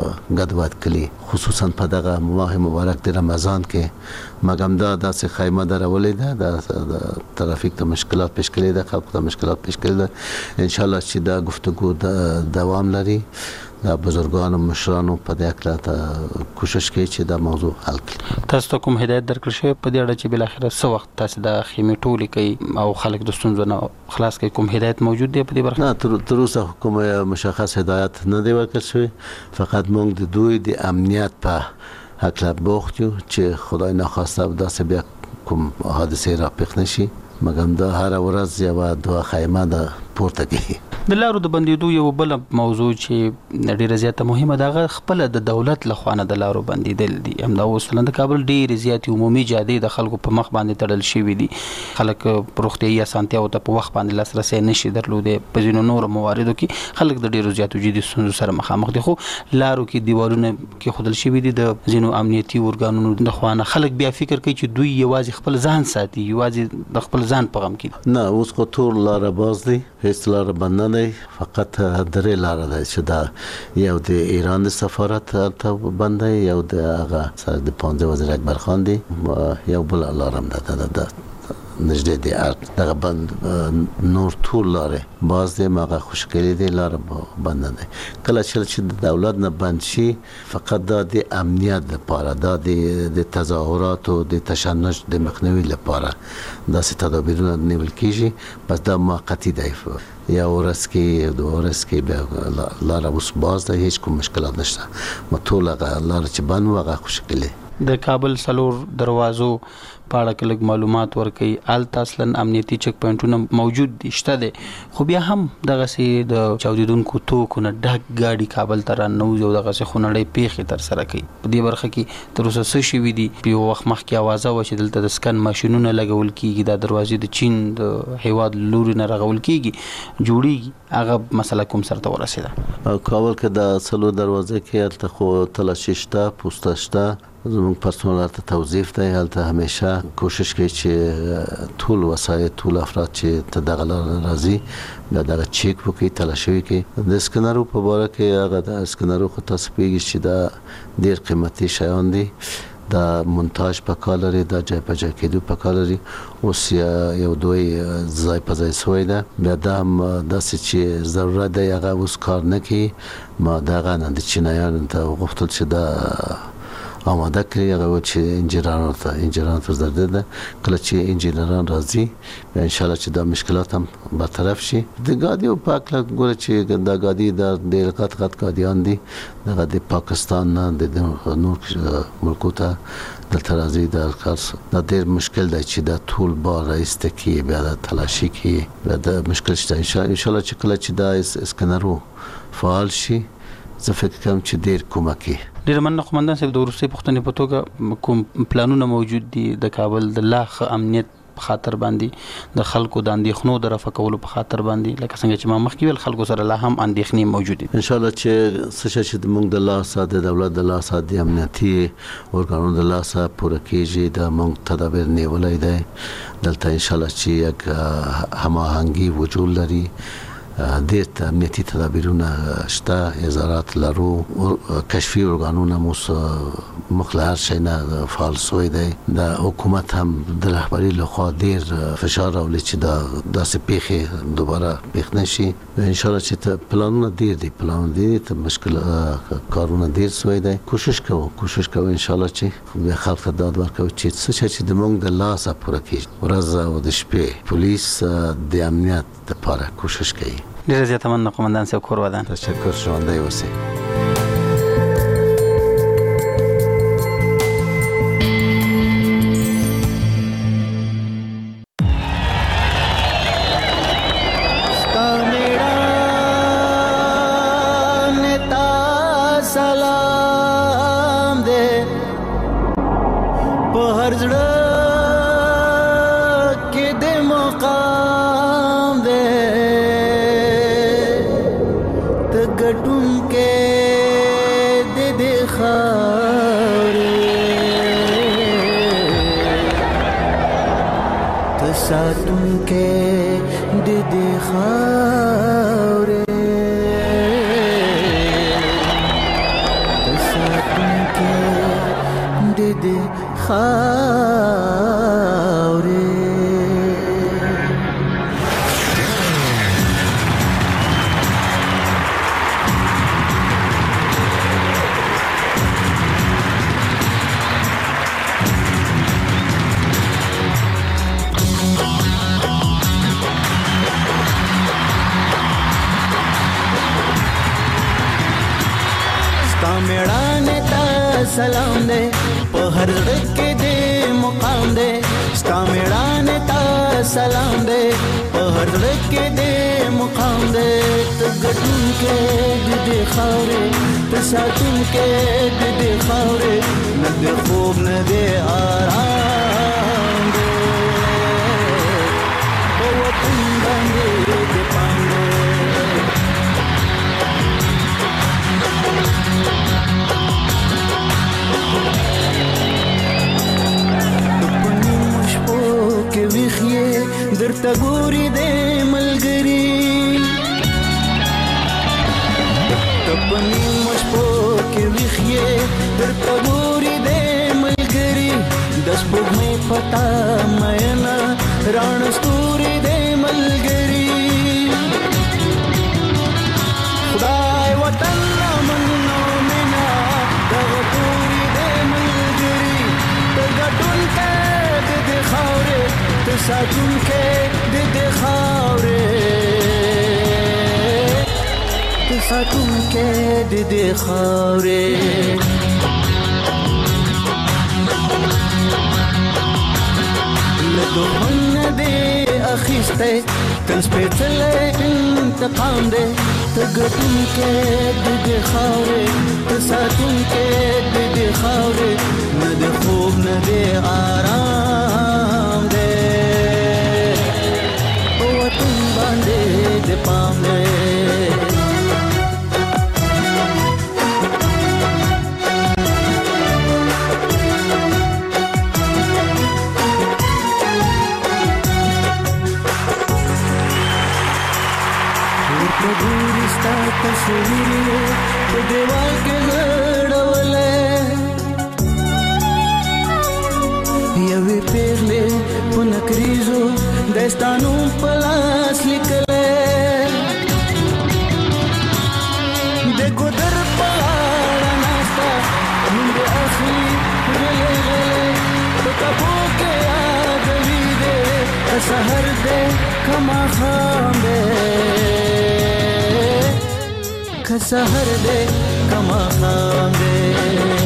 ګډوډ کړي، خصوصا په دغه ماه مبارک د رمضان کې. مګم دا داسې خیمه درولې ده، د ترافیک ته مشکلات پیش کړي ده، خلکو ته مشکلات پیش کړي ده. ان شاء الله چې دا گفتگو دوام لري. د بزرګانو مشرانو په دې اړه کوشش کوي چې دا موضوع حل کړي. تاسو ته کوم هدایت درکړل شوی په دې اړه چې بالاخره څه وخت تاسو د خیمې ټولې کوي او خلک د ستونزو نه خلاص کوي؟ کوم هدایت موجود دی په دې برخه؟ نه، تر اوسه کوم مشخص هدایت نه دی ورکړل شوی. فقط موږ د دوی د امنیت په هکله بوخت یو چې خدای ناخواسته داسې بیا کوم حادثه را پیښ نشي. مګم دا هر ورځ یو دوه خیمه ده پورته کوي. د لارو د بندیدو یو بل موضوع چې ډیره زیاته مهمه ده، خپل د دولت له خوا نه د لارو بندیدل دي. همدا اوس د کابل ډیره زیات عمومي جادې د خلکو په مخ باندې تړل شوي دي. خلک روغتیايي اسانتیاو ته په وخت باندې لاسرسی نشي درلودی. په ځینو نورو مواردو کې خلک د ډیرو زیاتو جدي ستونزو سره مخامخ دي. خو لارو کې دیوالونه کې خودل شوي دي د ځینو امنیتي ارګانونو د خوا نه. خلک بیا فکر کوي چې دوی یوازې خپل ځان ساتي، یوازې د خپل ځان په غم کې. نه، اوس خو ټول لاره باز دی، هیڅ لاره بند نه دی. فقط درې لاره ده چې دا یو د ایران د سفارت ته بند دی، یو د هغه سره د 15 وزیر اکبر خان دی، یو بل لاره هم ده نږدې دی دغه بند نور ټول لارې باز دی ماغه خوشګلې دی لار بند نه کله چې د دولت نه بند شي فقط د امنیت لپاره د تظاهرات او د تشنج د مخنیوي لپاره داسې تدابیرونه نیول کیږي بس دا موقتی دی یا ورځ کې دوه ورځ کې لار اوس باز ده هیڅ کوم مشکلات نشته مټول لار چې بند وغه خوشګلې د کابل سلور دروازو په اړه کله معلومات ورکړي الته اصلا امنیتي چک پوینټونه موجود دي شته دي خو بیا هم دغه سي د چاودیدونکو توکو نه ډک گاډي کابل ته رانوځي او دغه سي خونړې پیښې تر سره کوي په دې برخه کې تر اوسه څه شوي دي په وخت مخکې आवाज و چې دلته د سکن ماشينونه لګول کیږي د دروازې د چین د هیواد لوري نه رغول کیږي جوړیږي هغه مسله کوم سره ورسېده کابل کې د سلور دروازې کې الته خو تلاشي شته پوسټ شته زموږ پرسونل ته توظیف دی هلته همیشه کوشش کوي چې ټول وسایل ټول افراد چې ته دغه راځي بیا دغه چیک وکړي تلاشي وکړي د سکنرو په اړه کې هغه د سکنرو خو تاسو پیږي چې دا ډیر قیمتي شیان دي دا مونتاژ په کالري دا جای په جای کېدو په کالري اوس یو دوی ځای په ځای سوی ده بیا دا داسې چې ضرورت دی هغه اوس کار نه کوي ما دغه نه د چینایانو ته غوښتل چې دا آماده کړی هغه چې انجینران ته زده ده کله چې انجینران راځي ان شاء الله چې دا مشکلات هم برطرف شي د ګاډي او پاکله ګوره چې دا ګاډي د ډېر غټ ګاډیان دي دغه د پاکستان نه د نور ملکو ته دلته راځي د کارس دا ډېر مشکل دی چې دا ټول بار راځي کې بیا د تلاشي کې بیا د مشکل شته ان شاء الله چې کله چې دا اسکنرو فعال شي زه فکر کوم چې ډېر کومکی ډیر مننه قومندان صاحب د ورسې پښتنې په توګه کوم پلانونه موجود دي د کابل د لاخ امنیت په خاطر باندې د خلکو د اندېښنو د رفع کولو په خاطر باندې لکه څنګه چې ما مخکې ویل خلکو سره لا هم اندېښنې موجود دي ان شاء الله چې چې موږ د لاسه د دولت د لاسه د امنیتي اورګانونو د لاسه پوره کېږي د موږ تدابیر نیولای دی دلته ان شاء الله چې یک هماهنګي وجود لري ډېر امنیتي تدابیرونه شته وزارت لرو کشفي ارګانونه مو مخلهر شي نه فعال شوی دی د حکومت هم د رهبری لخوا ډېر فشار راولي چې دا داسې پیښې دوباره پیښ نشي ان شاء الله چې پلانونه ډېر دي ته مشکل کارونه ډېر شوی دی کوشش کوو ان شاء الله چې به خلک ته داد ورکوي چې څه چې د موږ د لاسه پوره کیږي ورځ او د شپې پولیس د امنیت لپاره کوشش کوي ډیره زیاته مننه قومندان صاحب کور ودان تشکر ژوندی اوسئ سلام دے په هر کې دې مقام دے ستا میړانه تا سلام دے په هر کې دې مقام دے ته ګټون کې دې خاورې ته ساتون کې دې خاورې نه دې خوب نه دې آرام دے په وطن باندې دې پاندې درته ګوري دې ملګری تپنی مشپو کې ویخې درته ګوري دې ملګری د سپوږمۍ پتا مېنا ران ستوري دې ملګری خدای وطن منو مینا دغه توري دې ملګری ته ګټون کې دې خاورې ته ساتون کې دې خاورې ته ساتون کې دې خاورې دښمن دې اخیسته تل سپېڅلې انتقام دې ته ګټونکې دې خاورې ته ساتونکې دې خاورې نه دې خوب نه دې آرام دې په وطن باندې دې پام دې تصویر په دیوال کې لړولې یوې پیغلې په نکریزو داستانو په لاس لیکلې د ګودر په اړه ناستا نوم دې اخلي غلې په کابو کې یادوي دې سحر دې کما خام دې سحر دے کما خام دے